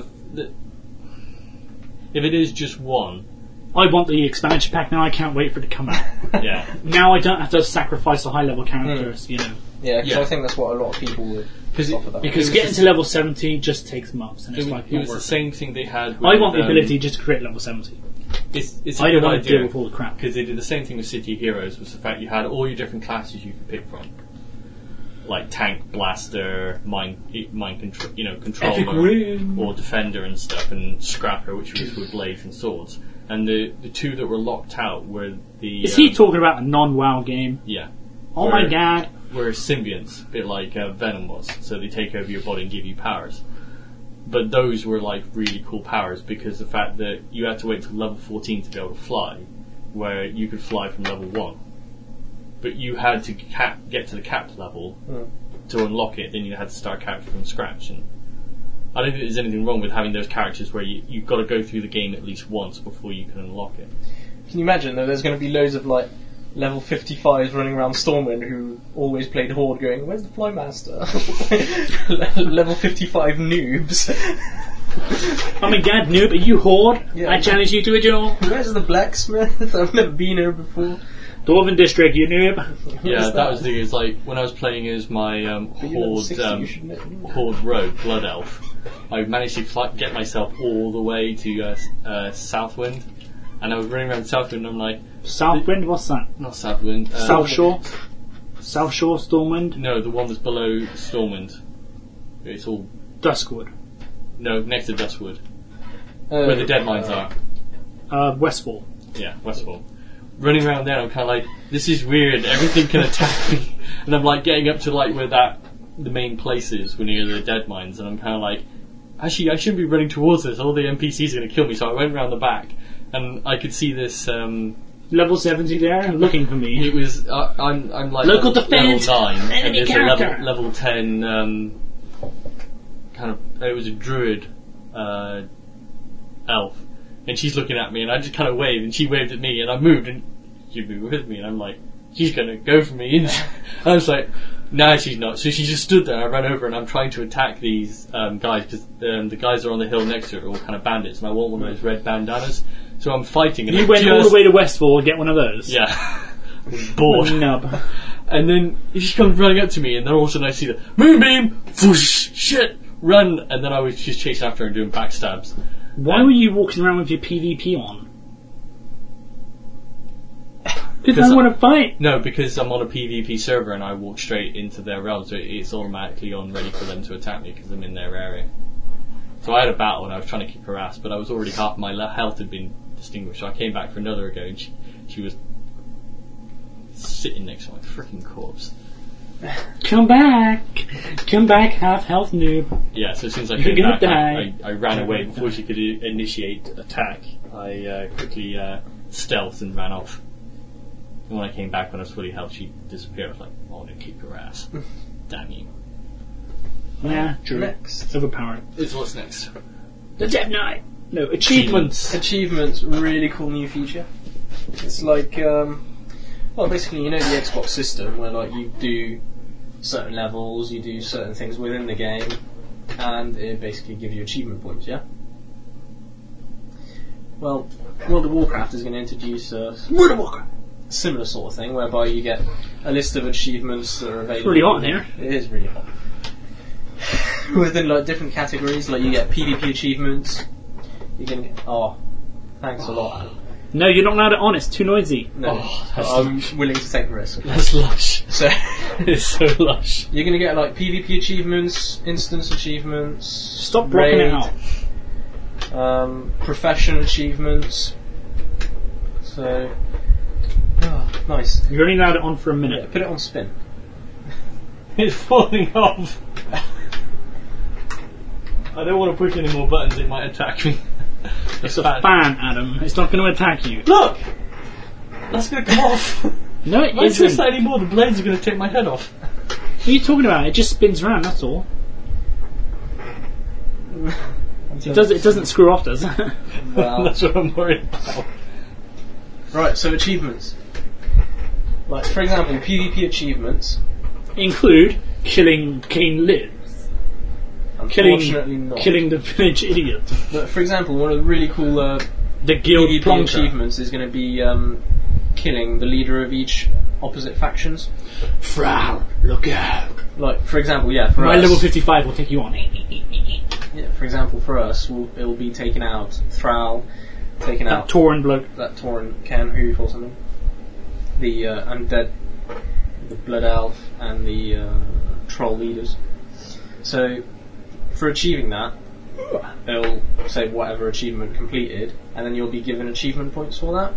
it is just one, I want the expansion pack now. I can't wait for it to come out. yeah. Now I don't have to sacrifice the high level characters, yeah, 'cause Yeah. I think that's what a lot of people would Because offer that. because It was getting the- to level 70 just takes months, and it's like it not was the worth same thing they had. it. With, I want the ability just to create level 70. It's a I don't good want to deal idea with all the crap. because they did the same thing with City Heroes. Was the fact you had all your different classes you could pick from, like tank, blaster, mind control, Epic controller, Room. or defender and stuff, and scrapper, which was with blades and swords. And the two that were locked out were the Is he talking about a non-WoW game? yeah. Oh my Where- god. Were symbionts, a bit like Venom was. So they take over your body and give you powers. But those were like really cool powers because the fact that you had to wait till level 14 to be able to fly, where you could fly from level 1. But you had to get to the capped level to unlock it, then you had to start character from scratch. And I don't think there's anything wrong with having those characters where you've got to go through the game at least once before you can unlock it. Can you imagine though? There's going to be loads of like level 55s running around Stormwind who always played Horde, going, "Where's the Flymaster?" Level 55 noobs. Oh my god, noob, are you Horde? Yeah. I challenge you to a duel. Where's the blacksmith? I've never been here before. Dwarven District, you noob. Yeah, What's that was the thing. It's like when I was playing as my But you're level 60, Horde you should know. Horde Rogue Blood Elf. I managed to get myself all the way to Southwind, and I was running around Southwind. And I'm like, Southwind, what's that? not Southwind. South Shore? South Shore, Stormwind? No, the one that's below Stormwind. It's all Duskwood. next to Dustwood, where the dead mines are. Westfall. Yeah, Westfall. Running around there, I'm kind of like, this is weird. Everything can attack me, and I'm like getting up to like where the main place is, when near the dead mines, and I'm kind of like, actually, I shouldn't be running towards this. All the NPCs are going to kill me. So I went around the back, and I could see this. Level 70 there, looking for me. It was I'm like Local level defense, 9, and enemy there's character. a level 10 kind of. It was a druid elf, and she's looking at me, and I just kind of waved, and she waved at me, and I moved, and she moved with me, and I'm like, she's gonna go for me, and I was like, no, she's not. So she just stood there. I ran over, and I'm trying to attack these guys because the guys are on the hill next to it are all kind of bandits, and I want one of those red bandanas. So I'm fighting, and You I went all just- the way to Westfall to get one of those. Yeah. Bored. Nub. And then he just comes running up to me, and then all of a sudden I see the moonbeam, whoosh, shit, run, and then I was just chasing after her and doing backstabs. Why were you walking around with your PvP on? Because I want to fight. No, because I'm on a PvP server and I walk straight into their realm, so it's automatically on ready for them to attack me because I'm in their area. So I had a battle and I was trying to kick her ass, but I was already half my health had been distinguished, so I came back for another go, and she was sitting next to my freaking corpse. Come back, half health noob. Yeah, so as soon as I You're came gonna back, die. I ran away before she could initiate attack. I quickly stealthed and ran off. And when I came back when I was fully health, she disappeared. I was like, oh, I'm gonna kick her ass. Damn you. Yeah, true. Next. Overpowered. It's what's next. The Dead Knight. No, achievements. Achievements, really cool new feature. It's like, well, basically, you know the Xbox system where like you do certain levels, you do certain things within the game, and it basically gives you achievement points, yeah? Well, World of Warcraft is going to introduce a World of Warcraft. similar sort of thing, whereby you get a list of achievements that are available. It's really hot in here. It is really hot. Within like different categories, like you get PvP achievements. You can thanks a lot. No, you're not allowed it on. It's too noisy. No, Oh, that's I'm willing to take the risk. That's lush. So It's so lush. you're going to get like PvP achievements, instance achievements. Stop blocking it out. Profession achievements. So nice. You're only allowed it on for a Yeah, minute. put it on spin. It's falling off. I don't want to push any more buttons, it might attack me. It's a fan, Adam. It's not going to attack you. Look! That's going to come off. No, it If I twist isn't. that anymore, the blades are going to take my head off. What are you talking about? It just spins around, that's all. It doesn't screw off, does it? Well, That's what I'm worried about. right, so achievements. Like, for example, PvP achievements. Include killing Kane Lives. Unfortunately not. Killing the village idiot. But for example, one of the really cool The guild PvP plonker. achievements is going to be killing the leader of each opposite factions. Frau, look out. Like, for example, for My us, level 55 will take you on. for example, for us, it'll be taking out Thrall, taking That out Tauren bloke. that Tauren Kenhoof or something, the undead, the Blood Elf, and the Troll leaders. So, for achieving that, it'll say whatever achievement completed, and then you'll be given achievement points for that.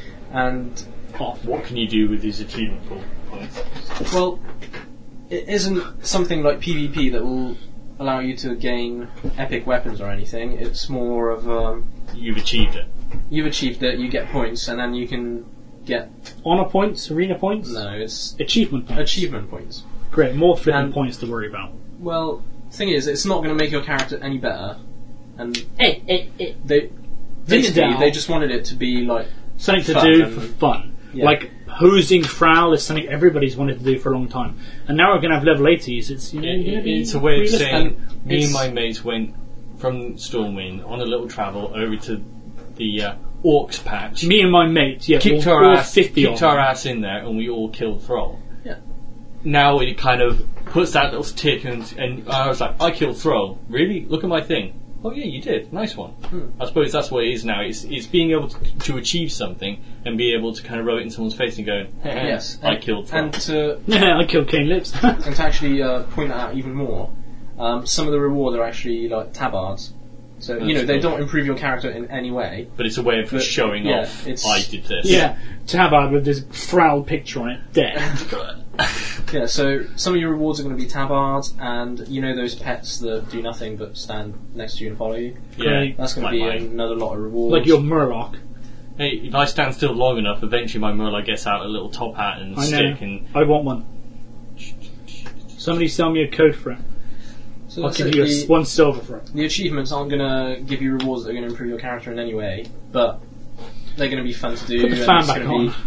And What can you do with these achievement points? well, it isn't something like PvP that will allow you to gain epic weapons or anything. It's more of You've achieved it. you've achieved it, you get points, and then you can get Honor points, arena points, it's achievement points. achievement points. Great, more flipping And- points to worry about. Well, thing is, it's not going to make your character any better, and They basically down. they just wanted it to be like something to fun do and- for fun. Yeah. Like hosing Frau is something everybody's wanted to do for a long time. And now we're going to have level 80s. It's you're going to be It's a way of realistic. saying And me and it's- my mates went from Stormwind on a little travel over to the Orcs patch. Me and my mate, yeah, Kicked all our ass, 50 kicked of our them. ass in there, and we all killed Thrall. Yeah. Now it kind of puts that little tick, and I was like, I killed Thrall. Really? Look at my thing. Oh yeah, you did. Nice one. I suppose that's what it is now. It's being able to achieve something and be able to kind of rub it in someone's face and go, yes, I killed Thrall. and to Yeah, I killed Kane Lips. and to actually point that out even more, some of the rewards are actually like tabards. So That's they cool. don't improve your character in any way. But it's a way of But, showing yeah, off, it's- I did this. Yeah, Tabard with this Frau picture on it. Dead. Yeah, so some of your rewards are going to be tabards, and those pets that do nothing but stand next to you and follow you. Yeah, Great. That's going like to be mine. another lot of rewards. Like your Murloc. Hey, if I stand still long enough, eventually my Murloc gets out a little top hat and I know. stick and... I want one. Somebody sell me a code for it. So I'll that's give it. you The- one silver for it. The achievements aren't going to give you rewards that are going to improve your character in any way, but they're going to be fun to do. Put the and fan it's back gonna on. Be,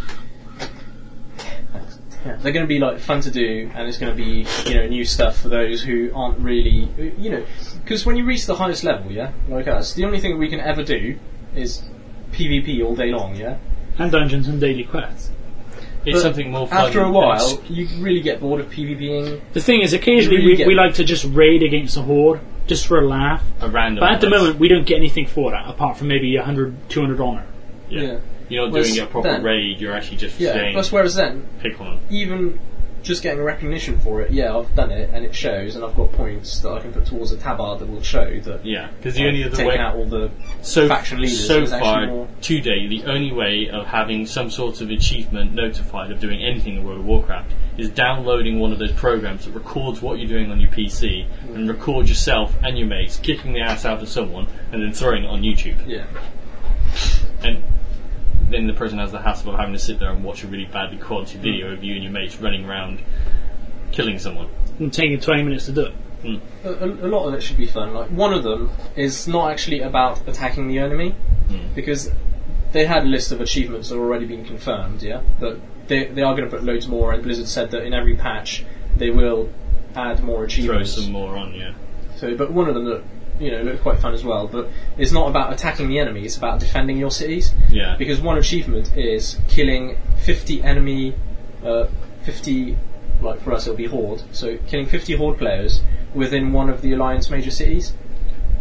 yeah, they're going to be like fun to do, and it's going to be new stuff for those who aren't really because when you reach the highest level, like us, the only thing we can ever do is PvP all day long, And dungeons and daily quests. It's But something more fun. After a than- while, you really get bored of PvPing. The thing is, occasionally You really we get- like to just raid against a horde, just for a laugh. a random. But at the one. moment, we don't get anything for that, apart from maybe 100, 200 honor. Yeah. You're not Whereas doing a proper then- raid, you're actually just Yeah, saying, plus whereas then, pick one. even just getting recognition for it, I've done it and it shows, and I've got points that I can put towards a tabard that will show that Yeah, because the only I've other taken way... out all the So, faction leaders. so There's actually far, more. today, the only way of having some sort of achievement notified of doing anything in World of Warcraft is downloading one of those programs that records what you're doing on your PC and record yourself and your mates kicking the ass out of someone and then throwing it on YouTube. Yeah. And then the person has the hassle of having to sit there and watch a really badly quality video of you and your mates running around killing someone. And taking 20 minutes to do it. A lot of it should be fun. Like one of them is not actually about attacking the enemy, because they had a list of achievements that have already been confirmed. But they are going to put loads more, and Blizzard said that in every patch they will add more Throw achievements. some more on, yeah. So, but one of them that looked quite fun as well. But it's not about attacking the enemy; it's about defending your cities. Yeah. Because one achievement is killing 50 enemy, 50. Like for us, it'll be Horde. So killing 50 Horde players within one of the Alliance major cities.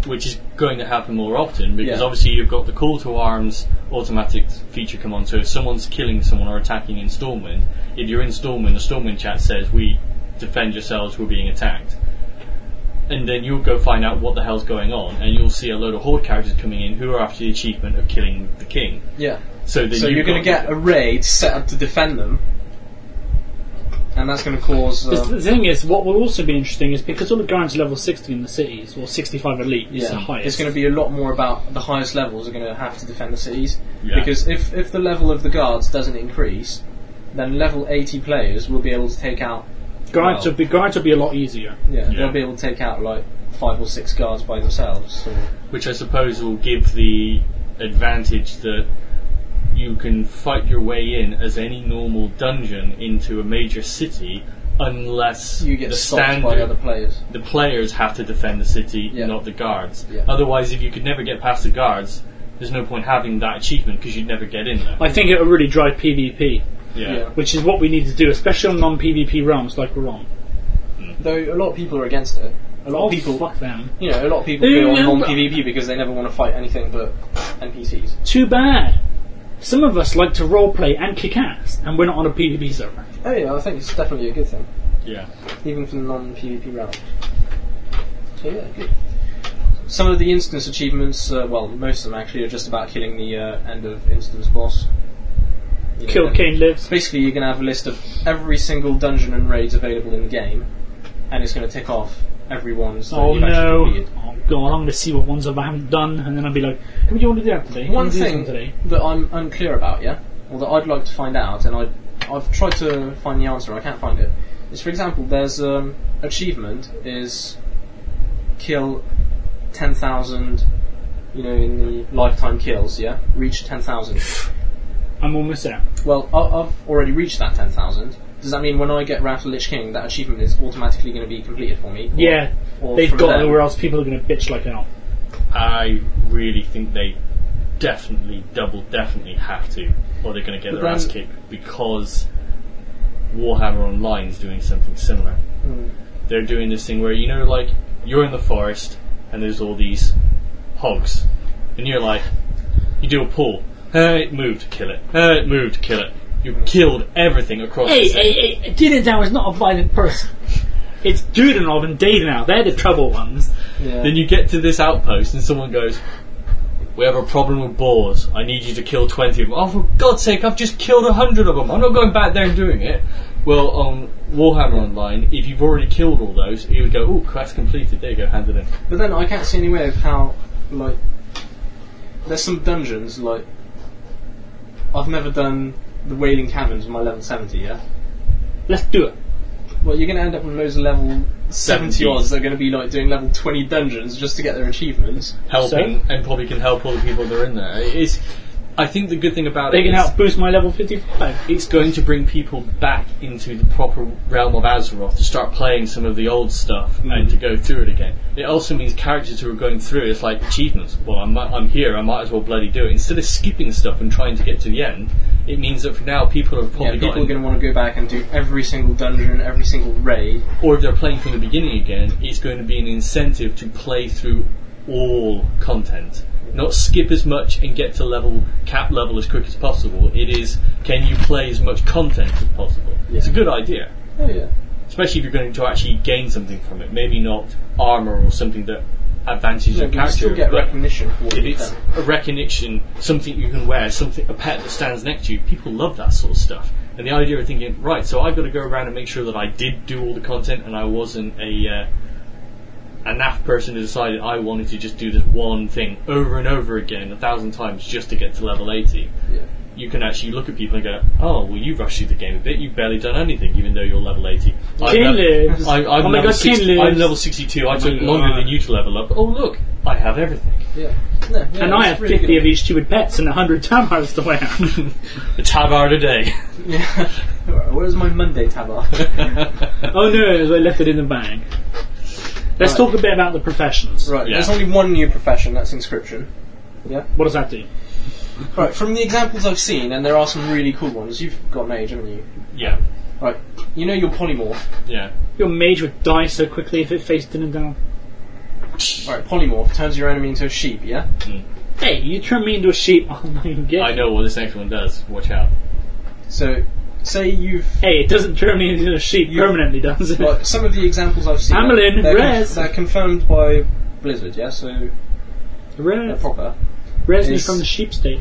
which is going to happen more often because Yeah. obviously you've got the call to arms automatic feature come on. So if someone's killing someone or attacking in Stormwind, if you're in Stormwind, the Stormwind chat says, "We defend yourselves, we're being attacked." And then you'll go find out what the hell's going on, and you'll see a load of Horde characters coming in who are after the achievement of killing the king. Yeah. So, then So you're going to get a raid set up to defend them, and that's going to cause. The thing is, what will also be interesting is because all the guards are level 60 in the cities, or 65 elite, is the highest. It's going to be a lot more about the highest levels are going to have to defend the cities. Yeah. Because if the level of the guards doesn't increase, then level 80 players will be able to take out. Guards will be a lot easier. Yeah, Yeah. they'll be able to take out like 5 or 6 guards by themselves. So. which I suppose will give the advantage that you can fight your way in as any normal dungeon into a major city unless You get the stopped standard by other players. the players have to defend the city, Yeah. not the guards. Yeah. Otherwise, if you could never get past the guards, there's no point having that achievement because you'd never get in there. I think it will really drive PvP, Yeah. which is what we need to do, especially on non-PvP realms like we're on. Though a lot of people are against it. A lot of people, fuck them. you know, a lot of people go on non-PvP because they never want to fight anything but NPCs. Too bad. Some of us like to roleplay and kick ass, and we're not on a PvP server. Oh yeah, I think it's definitely a good thing, Yeah. even for the non-PvP round. So yeah, good. Some of the instance achievements, well, most of them actually are just about killing the end of instance boss. You know, Kill and Kane lives. Basically, you're going to have a list of every single dungeon and raids available in the game, and it's going to tick off every one that Oh you've actually no! completed. Oh god, I'm going to see what ones I haven't done, and then I'll be like, "Who do you want to do that today? One Do this thing today." that I'm unclear about, yeah, or that I'd like to find out, and I've tried to find the answer, I can't find it, is, for example, there's achievement is kill 10,000, you know, in the lifetime kills, yeah? Reach 10,000. I'm almost there. Well, I've already reached that 10,000. Does that mean when I get Wrath of the Lich King, that achievement is automatically going to be completed for me? Yeah, or they've from got them? it, or else people are going to bitch like hell. I really think they definitely have to, or they're going to get But their ass then- kicked because Warhammer Online is doing something similar. Mm. They're doing this thing where, you know, like, you're in the forest and there's all these hogs, and you're like, you do a pull, it moved, kill it, it moved, kill it. You killed everything across the city. Hey, Dinendow is not a violent person. It's Dudenov and Dadenau, they're the trouble ones. Yeah. Then you get to this outpost and someone goes, "We have a problem with boars. I need you to kill 20 of them." "Oh, for God's sake, I've just killed 100 of them. I'm not going back there and doing it." Well, on Warhammer Online, if you've already killed all those, you would go, "Ooh, quest completed. There you go, hand it in." But then I can't see any way of how, like, there's some dungeons, like, I've never done the Wailing Caverns with my level 70, yeah? Let's do it. Well, you're going to end up with loads of level 70 70. odds that are going to be, like, doing level 20 dungeons just to get their achievements. Helping, and probably can help all the people that are in there. I think the good thing about They it can is help boost my level 55. it's going to bring people back into the proper realm of Azeroth to start playing some of the old stuff and to go through it again. It also means characters who are going through it's like achievements. Well, I'm here, I might as well bloody do it. Instead of skipping stuff and trying to get to the end, it means that for now people have Yeah, probably people are got, going to want to go back and do every single dungeon, every single raid. or if they're playing from the beginning again, it's going to be an incentive to play through all content. Not skip as much and get to cap level as quick as possible. It is, can you play as much content as possible? Yeah. It's a good idea. Oh, yeah. Especially if you're going to actually gain something from it. Maybe not armour or something that advantages No, your but you character. still get but recognition for what if you've it's done. a recognition, something you can wear, a pet that stands next to you, people love that sort of stuff. And the idea of thinking, right, so I've got to go around and make sure that I did do all the content and I wasn't a naff person who decided I wanted to just do this one thing over and over again 1,000 times just to get to level 80. Yeah. You can actually look at people and go, "Oh, well, you've rushed through the game a bit. You've barely done anything, even though you're level 80." King lives. I'm Oh my level God, King lives. I'm level 62. I took my longer God. than you to level up. Oh, look, I have everything. Yeah. No, yeah, And I it's have really 50 good. of these stupid pets and 100 tamar's to wear. A tabard a day. Yeah. Where's my Monday tabard? Oh no, I left it in the bag. Let's Right. talk a bit about the professions. Right, Yeah. there's only one new profession, that's inscription. Yeah? What does that do? Right, from the examples I've seen, and there are some really cool ones, you've got mage, haven't you? Yeah, Right, you know your polymorph. yeah. Your mage would die so quickly if it faced in and down. Right, polymorph turns your enemy into a sheep, yeah? Hey, you turn me into a sheep, I'm not even getting. I know what this next one does. Watch out. So, say you've... Hey, it doesn't turn me into a sheep permanently, does it? Like, some of the examples I've seen... Amelin, Res. They're confirmed by Blizzard, yeah? So, they're Res. proper. Res me Is- from the sheep state.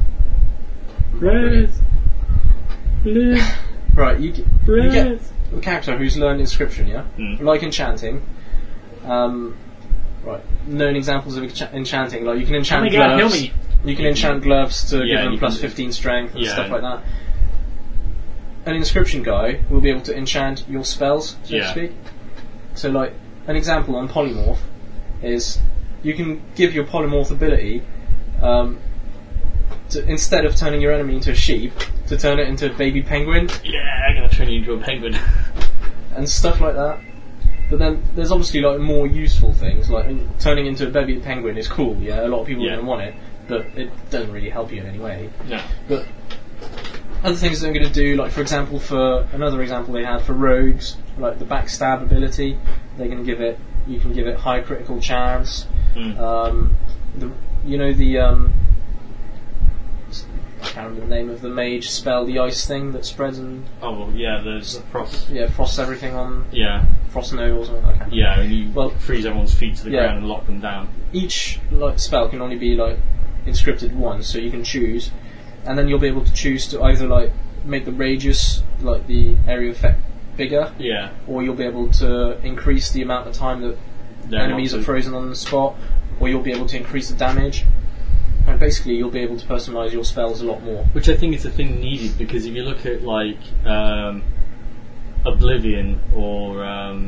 Res. Liz. Right, you get Res. a character who's learned inscription, yeah? Mm. Like enchanting. Right, known examples of enchanting, like you can Oh enchant my god, heal gloves. me. You can enchant gloves to Yeah, give them you plus can- 15 strength and yeah. stuff like that. An inscription guy will be able to enchant your spells, so Yeah. to speak. So, like, an example on polymorph is you can give your polymorph ability to, instead of turning your enemy into a sheep, to turn it into a baby penguin Yeah, I'm gonna turn you into a penguin. and stuff like that. But then there's obviously like more useful things, like turning into a baby penguin is cool, yeah, a lot of people are Yeah. going to want it, but it doesn't really help you in any way. No. But other things that I'm going to do, like for example, for another example they had for rogues, like the backstab ability, they can give it, you can give it high critical chance. Mm. I can't remember the name of the mage spell, the ice thing that spreads and Oh, yeah, there's the frost. frosts everything on Yeah, frost node or something. I can't yeah, and you Well- freeze everyone's feet to the Yeah. ground and lock them down. Each like spell can only be like inscripted once, so you can choose, and then you'll be able to choose to either like make the radius, like the area of effect, bigger, Yeah. or you'll be able to increase the amount of time that They're enemies not are frozen on the spot, or you'll be able to increase the damage. And basically, you'll be able to personalise your spells a lot more. Which I think is a thing needed, because if you look at like Oblivion or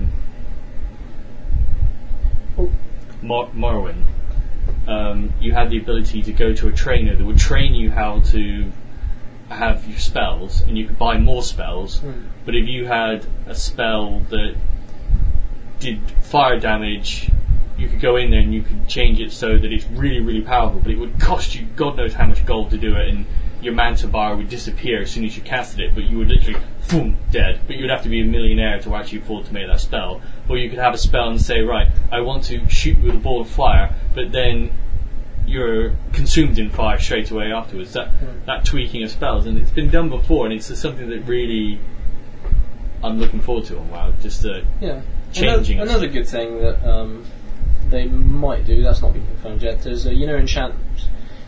Morrowind, you had the ability to go to a trainer that would train you how to have your spells, and you could buy more spells. But if you had a spell that did fire damage, you could go in there and you could change it so that it's really, really powerful, but it would cost you God knows how much gold to do it, and your Manta bar would disappear as soon as you casted it, but you would literally, boom, dead. But you would have to be a millionaire to actually afford to make that spell. Or you could have a spell and say, right, I want to shoot you with a ball of fire, but then you're consumed in fire straight away afterwards. That tweaking of spells, and it's been done before, and it's something that really I'm looking forward to on WoW, just Yeah. changing it. Another good thing that they might do, that's not been confirmed yet, is enchantments.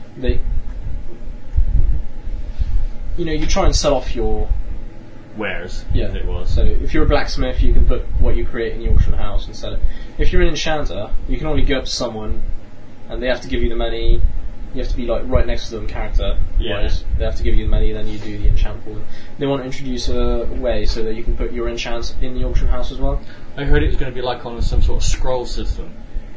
You try and sell off your... wares, Yeah. as it was. So if you're a blacksmith, you can put what you create in the auction house and sell it. If you're an enchanter, you can only go up to someone and they have to give you the money. You have to be like right next to them, character wise. They have to give you the money, then you do the enchant for them. They want to introduce a way so that you can put your enchants in the auction house as well. I heard it was going to be like on some sort of scroll system.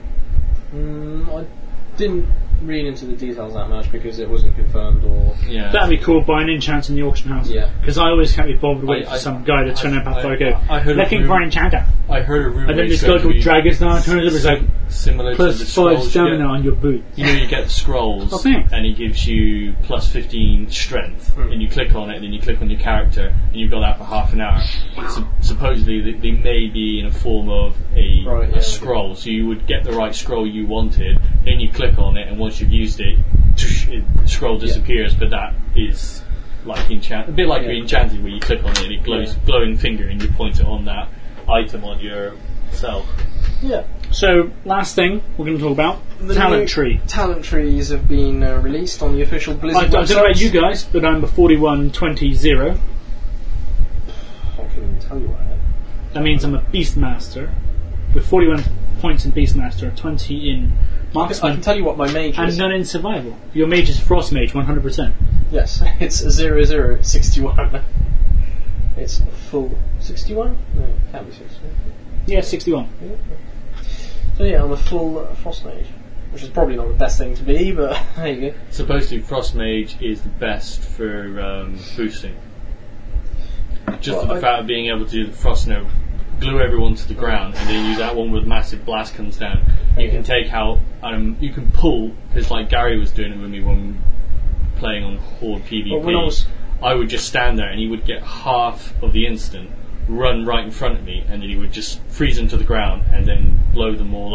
I didn't read into the details that much because it wasn't confirmed or... Yeah. That'd be cool, buying enchants in the auction house. Yeah. Because I always can't be bothered waiting I- for some guy to turn up after I go, I heard a looking rumor- for an enchanter. I heard a rumor. And then it's this guy going to would be drag us down, turns up, it's like, similar to plus the 5 scrolls you stamina get. on your boot. You know, you get the scrolls, Oh, thanks. and he gives you plus 15 strength, and you click on it, and then you click on your character, and you've got that for half an hour. Supposedly, they may be in a form of a scroll, so you would get the right scroll you wanted, then you click on it, and once you've used it, the scroll disappears, but that is like a bit like Enchanted, where you click on it and it glows, glowing finger, and you point it on that item on your self. Yeah. So, last thing we're going to talk about, The talent new tree. Talent trees have been released on the official Blizzard I don't know about website. you guys, but I'm a 41-20-0. I can't even tell you what I am. That means I'm a Beastmaster, with 41 points in Beastmaster, 20 in I Marksman, can tell you what my mage and is. none in Survival. Your mage is Frost Mage, 100%. Yes, it's a 0061. It's a full 61? No, it can't be 61. Yeah, 61. So yeah, I'm a full Frost Mage, which is probably not the best thing to be, but there you go. Supposedly, Frost Mage is the best for boosting. Just for the fact of being able to do the Frost Node, glue everyone to the ground, and then use that one where the massive blast comes down. You can take out, you can pull, because like Gary was doing it with me when playing on Horde PvP. Well, when I would just stand there and he would get half of the instant, run right in front of me, and then he would just freeze them to the ground and then blow them all up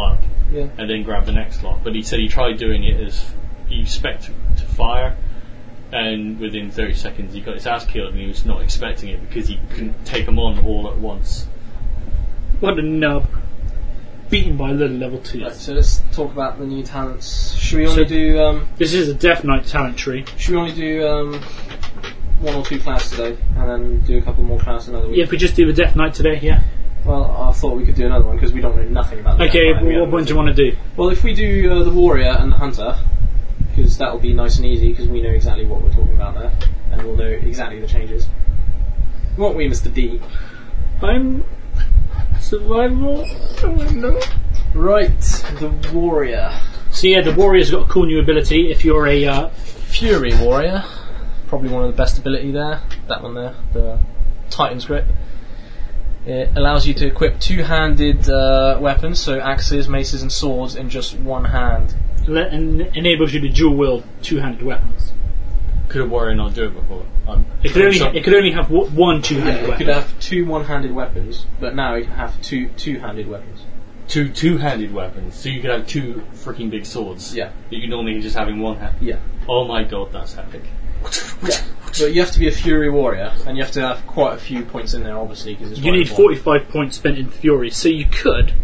Yeah. and then grab the next lot. But he said he tried doing it as he expected to fire, and within 30 seconds he got his ass killed, and he was not expecting it because he couldn't take them on all at once. What a nub. Beaten by little level 2s. Right, so let's talk about the new talents. Should we only So- do? This is a Death Knight talent tree. Should we only do 1 or 2 classes today, and then do a couple more classes another week? Yeah, if we just do the Death Knight today, yeah. Well, I thought we could do another one because we don't know nothing about the Okay, Death Knight. what one do you want to do? Well, if we do the Warrior and the Hunter, because that'll be nice and easy because we know exactly what we're talking about there, and we'll know exactly the changes. Won't we, Mr. D? I'm survival. No. Right, the Warrior. So yeah, the Warrior's got a cool new ability. If you're a Fury Warrior. Probably one of the best ability there. That one there, the Titan's Grip. It allows you to equip 2-handed weapons, so axes, maces and swords in just one hand. enables you to dual wield 2-handed weapons. Could a warrior not do it before? It could only have one 2-handed It weapon. could have 2 one-handed weapons, but now it can have two-handed weapons. Two-handed weapons, so you could have 2 freaking big swords. Yeah. That you normally just have in one hand. Yeah. Oh my god, that's epic. Yeah. But you have to be a Fury Warrior, and you have to have quite a few points in there, obviously, because it's You need 45 points spent in Fury, so you could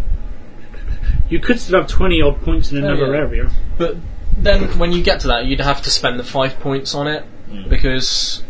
still have 20 odd points in another yeah. area. But then when you get to that, you'd have to spend the 5 points on it, because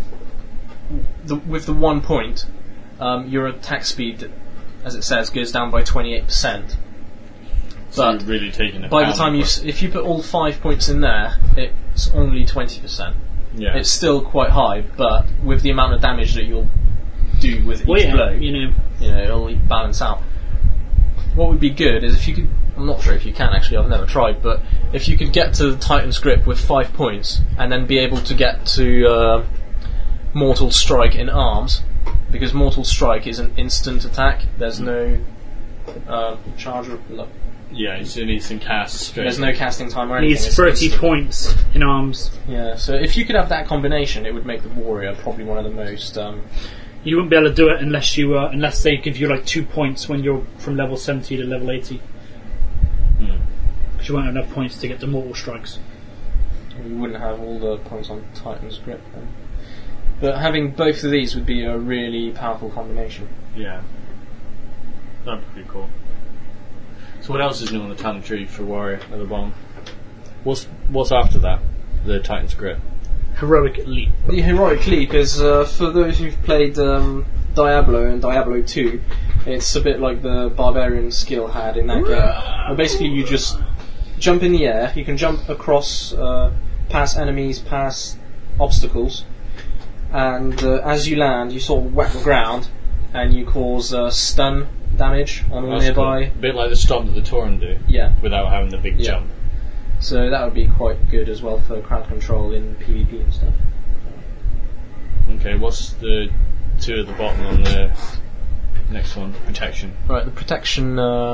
with the 1 point, your attack speed, as it says, goes down by 28%. So But you're really taking it. by the time if you put all 5 points in there, it's only 20%. yeah. It's still quite high, but with the amount of damage that you'll do with each Well, yeah, blow, it'll balance out. What would be good is if you could. I'm not sure if you can actually. I've never tried, but if you could get to the Titan's Grip with 5 points, and then be able to get to Mortal Strike in arms, because Mortal Strike is an instant attack. There's no charge. Yeah, it's an instant cast straight. There's no casting time or anything. Needs it's 30 instant. points in arms. Yeah, so if you could have that combination, it would make the Warrior probably one of the most. You wouldn't be able to do it unless they give you like 2 points when you're from level 70 to level 80. Because you won't have enough points to get the Mortal Strikes. We wouldn't have all the points on Titan's Grip then. But having both of these would be a really powerful combination. Yeah. That'd be pretty cool. So what else is new on the talent tree for warrior at the bottom? What's after that? The Titan's Grip. Heroic Leap. The Heroic Leap is, for those who've played Diablo and Diablo 2, it's a bit like the Barbarian skill had in that game. Where basically you just jump in the air, you can jump across, past enemies, past obstacles, and as you land, you sort of whack the ground, and you cause stun damage on all That's nearby. cool. A bit like the stop that the Tauren do, Yeah. without having the big Yeah. jump. So that would be quite good as well for crowd control in PvP and stuff. Okay, what's the 2 at the bottom on the next one? Protection. Right, the protection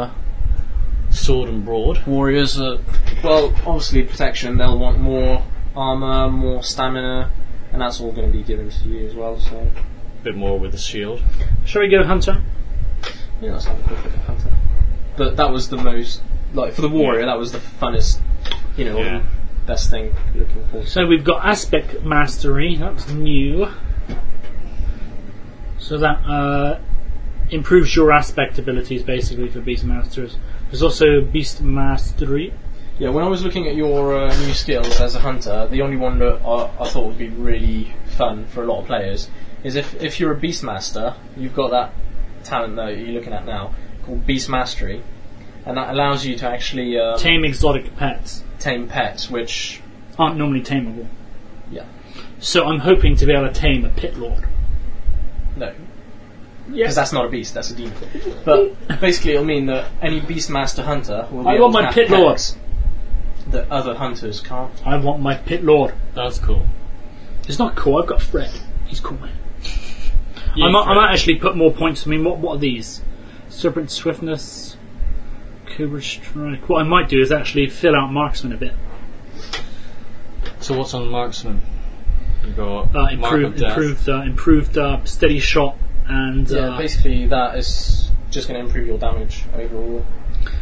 Sword and broad. warriors are, well, obviously protection, they'll want more armour, more stamina, and that's all going to be given to you as well, so A bit more with the shield. Shall we go Hunter? yeah, let's have a quick look at Hunter. But that was the most, like, for the warrior, that was the funnest, Yeah. best thing looking for. So we've got Aspect Mastery, that's new. So that improves your aspect abilities basically for Beast Masters. There's also Beast Mastery. Yeah, when I was looking at your new skills as a hunter, the only one that I thought would be really fun for a lot of players is if you're a Beastmaster, you've got that talent that you're looking at now called Beast Mastery, and that allows you to actually Tame exotic pets. tame pets, which Aren't normally tameable. yeah, So I'm hoping to be able to tame a Pit Lord. no, Yes. because that's not a beast, that's a demon. But basically, it'll mean that any Beastmaster hunter will be I able want to my have Pit Lord. pets that other hunters can't. I want my Pit Lord. That's cool. It's not cool, I've got Fred. He's cool, man. Yeah, I might Fred. actually put more points. I mean, what are these? Serpent Swiftness, Cobra Strike. What I might do is actually fill out Marksman a bit. So what's on marksman? You got Mark of Death. Improved steady shot and Yeah, basically that is just going to improve your damage overall.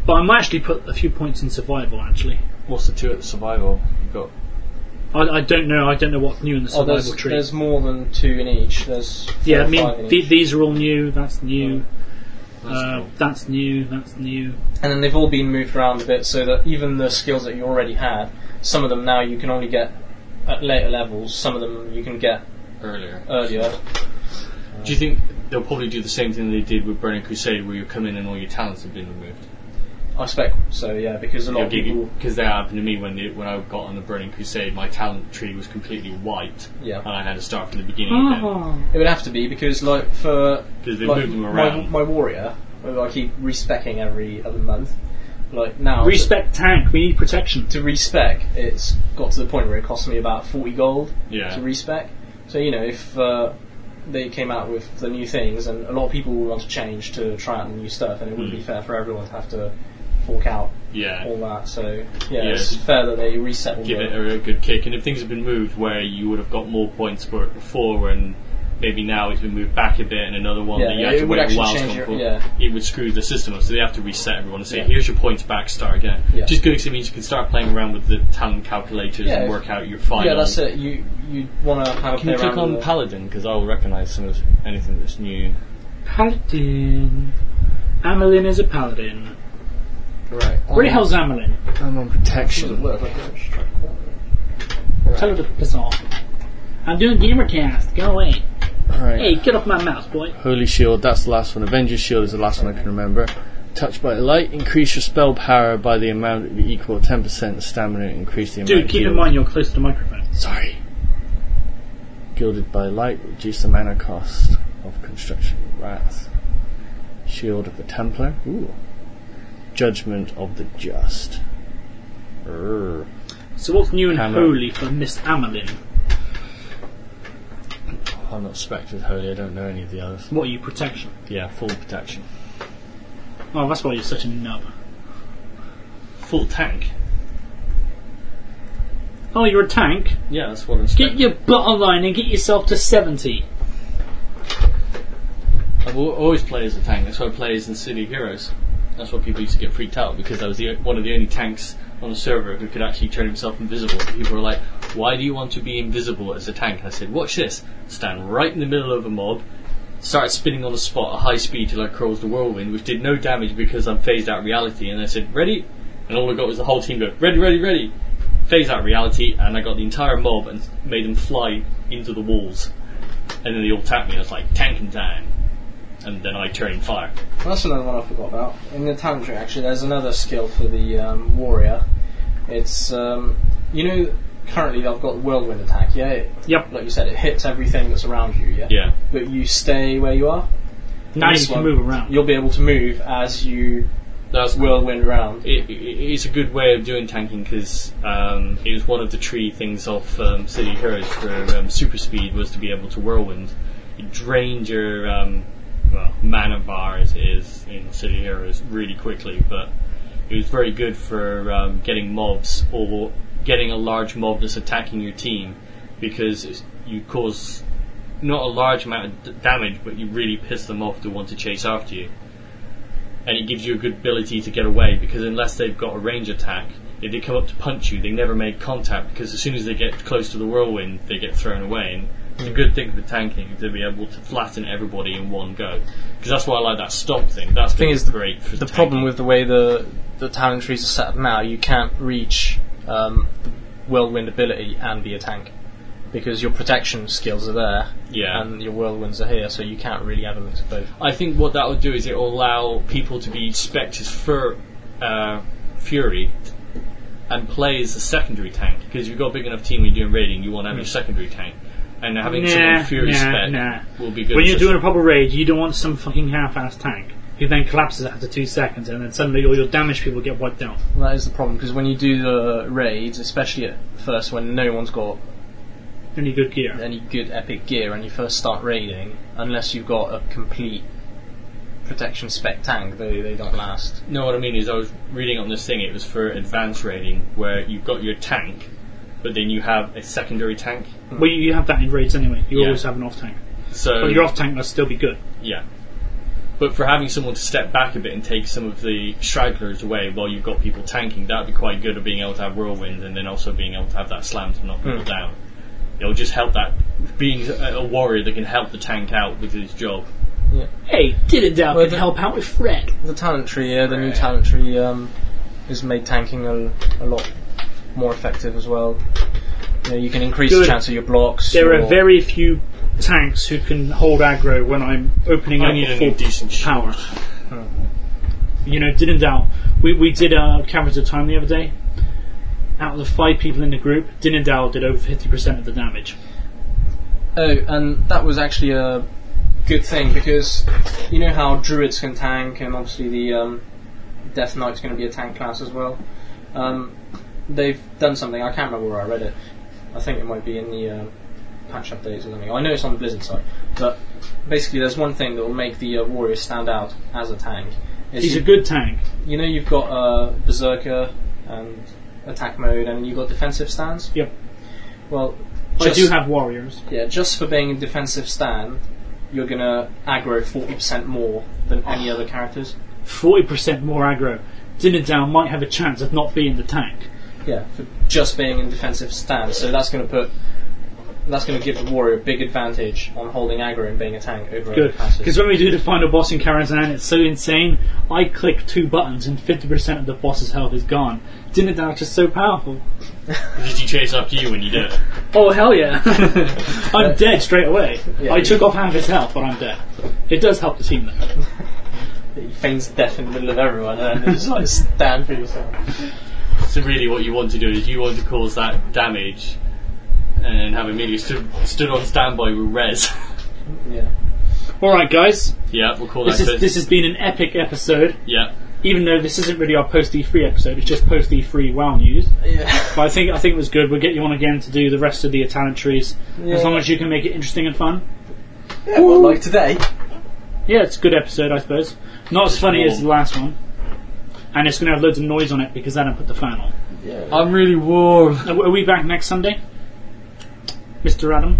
But I might actually put a few points in survival. Actually, What's the 2 at the survival? You've got I don't know. I don't know what's new in the survival tree. There's more than 2 in each. There's 4 Yeah, or I 5 in mean each. these are all new. That's new. that's cool. That's new. That's new. And then they've all been moved around a bit so that even the skills that you already had, some of them now you can only get at later levels, some of them you can get earlier. earlier. Do you think they'll probably do the same thing they did with Burning Crusade, where you come in and all your talents have been removed? I expect so, yeah, because a lot of people... Because that happened to me when I got on the Burning Crusade, my talent tree was completely white, Yeah. and I had to start from the beginning again. Oh. It would have to be, because like for... Because they like, moved them around. My warrior, who I keep respecking every other month, like now... Respect tank. We need protection. To respec, it's got to the point where it costs me about 40 gold Yeah. to respec. So, you know, if they came out with the new things, and a lot of people will want to change to try out the new stuff, and it wouldn't be fair for everyone to have to fork out Yeah. all that. So, yeah, Yeah, it's fair that they reset all Give it the... a good kick. And if things have been moved where you would have got more points for it before, and maybe now it's been moved back a bit, and another one Yeah, that you it had to would wait a actually while to change come your- for, yeah. it would screw the system up. So they have to reset everyone and say, Yeah. here's your points back, start again. Yeah. Just good because it means you can start playing around with the talent calculators Yeah, and work out your final. Yeah, that's it. You want to have a Can you play click around on with the- Paladin? Because I'll recognise some of anything that's new. Paladin. Amelin is a paladin. Right. Where the hell's Amelin? I'm on Does it protection. work? Like, just try to- Tell her to piss off. I'm doing Gamercast. Go away. Right. Hey, get off my mouse, boy. Holy Shield, that's the last one. Avengers Shield is the last one I can remember. Touched by light, increase your spell power by the amount equal 10% stamina, increase the amount Dude, keep in healed. mind you're close to the microphone. Sorry. Gilded by light, reduce the mana cost of construction. Wrath. Shield of the Templar. Ooh. Judgment of the Just. Urgh. So what's new and Hammer. holy for Miss Amelin? I'm not Spectred Holy, I don't know any of the others. What are you, protection? Yeah, full protection. Oh, that's why you're such a nub. Full tank? Oh, you're a tank? Yeah, that's what I'm Get your butt online and get yourself to 70. I've always played as a tank. That's why I play as in City of Heroes. That's why people used to get freaked out, because I was one of the only tanks on the server who could actually turn himself invisible. People were like, why do you want to be invisible as a tank? And I said, watch this. Stand right in the middle of a mob, start spinning on the spot at high speed till I crawls the whirlwind, which did no damage because I'm phased out reality. And I said, ready? And all I got was the whole team go, ready, ready, ready. Phased out reality, and I got the entire mob and made them fly into the walls. And then they all tapped me. I was like, tanking time. And then I turned fire. Well, that's another one I forgot about. In the talent tree, actually, there's another skill for the warrior. It's, you know, currently I've got whirlwind attack, yeah? Yep. Like you said, it hits everything that's around you, yeah? Yeah. But you stay where you are. Now This you can one, move around. You'll be able to move as you That's whirlwind around. It's a good way of doing tanking because it was one of the tree things off City Heroes for super speed was to be able to whirlwind. It drained your mana bar as it is in City Heroes really quickly, but it was very good for getting mobs or getting a large mob that's attacking your team, because you cause not a large amount of damage, but you really piss them off to want to chase after you. And it gives you a good ability to get away, because unless they've got a range attack, if they come up to punch you, they never make contact, because as soon as they get close to the whirlwind, they get thrown away. And it's a good thing for tanking to be able to flatten everybody in one go, because that's why I like that stop thing. That's The thing is, great for the tanking. problem with the way the talent trees are set up now, you can't reach the whirlwind ability and be a tank, because your protection skills are there, Yeah. and your whirlwinds are here, so you can't really have a mix of both. I think what that will do is it will allow people to be Spectres for Fury and play as a secondary tank, because if you've got a big enough team when you're doing raiding, you want to have your secondary tank, and having someone Fury spec will be good. When as you're a- doing a proper raid, you don't want some fucking half-assed tank who then collapses after 2 seconds, and then suddenly all your damage people get wiped out. That is the problem, because when you do the raids, especially at first when no one's got Any good gear. any good epic gear and you first start raiding, unless you've got a complete protection spec tank, they don't last. No, what I mean is I was reading on this thing, it was for advanced raiding, where you've got your tank, but then you have a secondary tank. Well, you have that in raids anyway. You Yeah. always have an off tank. So But your off tank must still be good. yeah. But for having someone to step back a bit and take some of the stragglers away while you've got people tanking, that would be quite good, of being able to have whirlwind and then also being able to have that slam to knock people down. It'll just help that, being a warrior that can help the tank out with his job. Yeah. Hey, Dinadal Well, can help out with Fred. The talent tree, the new talent tree has made tanking a lot more effective as well. You can increase the chance of your blocks. There are very few tanks who can hold aggro when I'm opening I up need a a full new decent power. shield. Dinadal, we did Caverns of Time the other day. Out of the 5 people in the group, Dinadal did over 50% of the damage. Oh, and that was actually a good thing, because you know how druids can tank, and obviously the Death Knight's going to be a tank class as well. They've done something, I can't remember where I read it. I think it might be in the patch updates or something. I know it's on the Blizzard side, but basically there's one thing that will make the warrior stand out as a tank. He's a good tank. You know, you've got Berserker and attack mode, and you've got defensive stance. Yep. Well, I do have warriors. Yeah, just for being in defensive stand, you're going to aggro 40% more than any other characters. 40% more aggro. Dinadal might have a chance of not being the tank. Yeah, for just being in defensive stand. So that's going to give the warrior a big advantage on holding aggro and being a tank over other Good. classes. Because when we do the final boss in Karazhan, it's so insane. I click 2 buttons and 50% of the boss's health is gone. Dinadal's just so powerful. Did he chase after you when you did it? Oh, hell yeah. I'm dead straight away. Yeah, I took off half his health, but I'm dead. It does help the team, though. He feigns death in the middle of everyone and then just like stand for yourself. So really what you want to do is you want to cause that damage and have Amelia stood on standby with Rez. Yeah. Alright, guys. Yeah, we'll call This that has been an epic episode. Yeah. Even though this isn't really our post E3 episode, it's just post E3 WoW news. Yeah. But I think it was good. We'll get you on again to do the rest of the talent trees, as long as you can make it interesting and fun. Yeah, well, like today. Yeah, it's a good episode, I suppose. Not as funny as the last one. And it's going to have loads of noise on it because I don't put the fan on. Yeah. I'm really warm. Are we back next Sunday? Mr. Adam?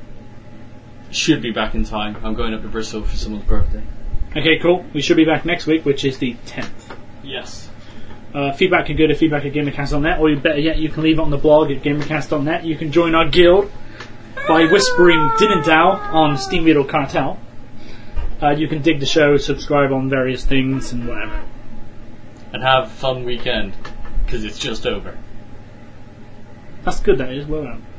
Should be back in time. I'm going up to Bristol for someone's birthday. Okay, cool. We should be back next week, which is the 10th. Yes. Feedback can go to feedback at GamerCast.net, or better yet, you can leave it on the blog at GamerCast.net. You can join our guild by whispering Dinadal on Steam Beetle Cartel. You can dig the show, subscribe on various things, and whatever. And have a fun weekend, because it's just over. That's good, that is. Well done.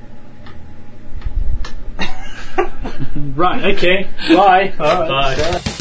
Right, okay. Bye. Bye.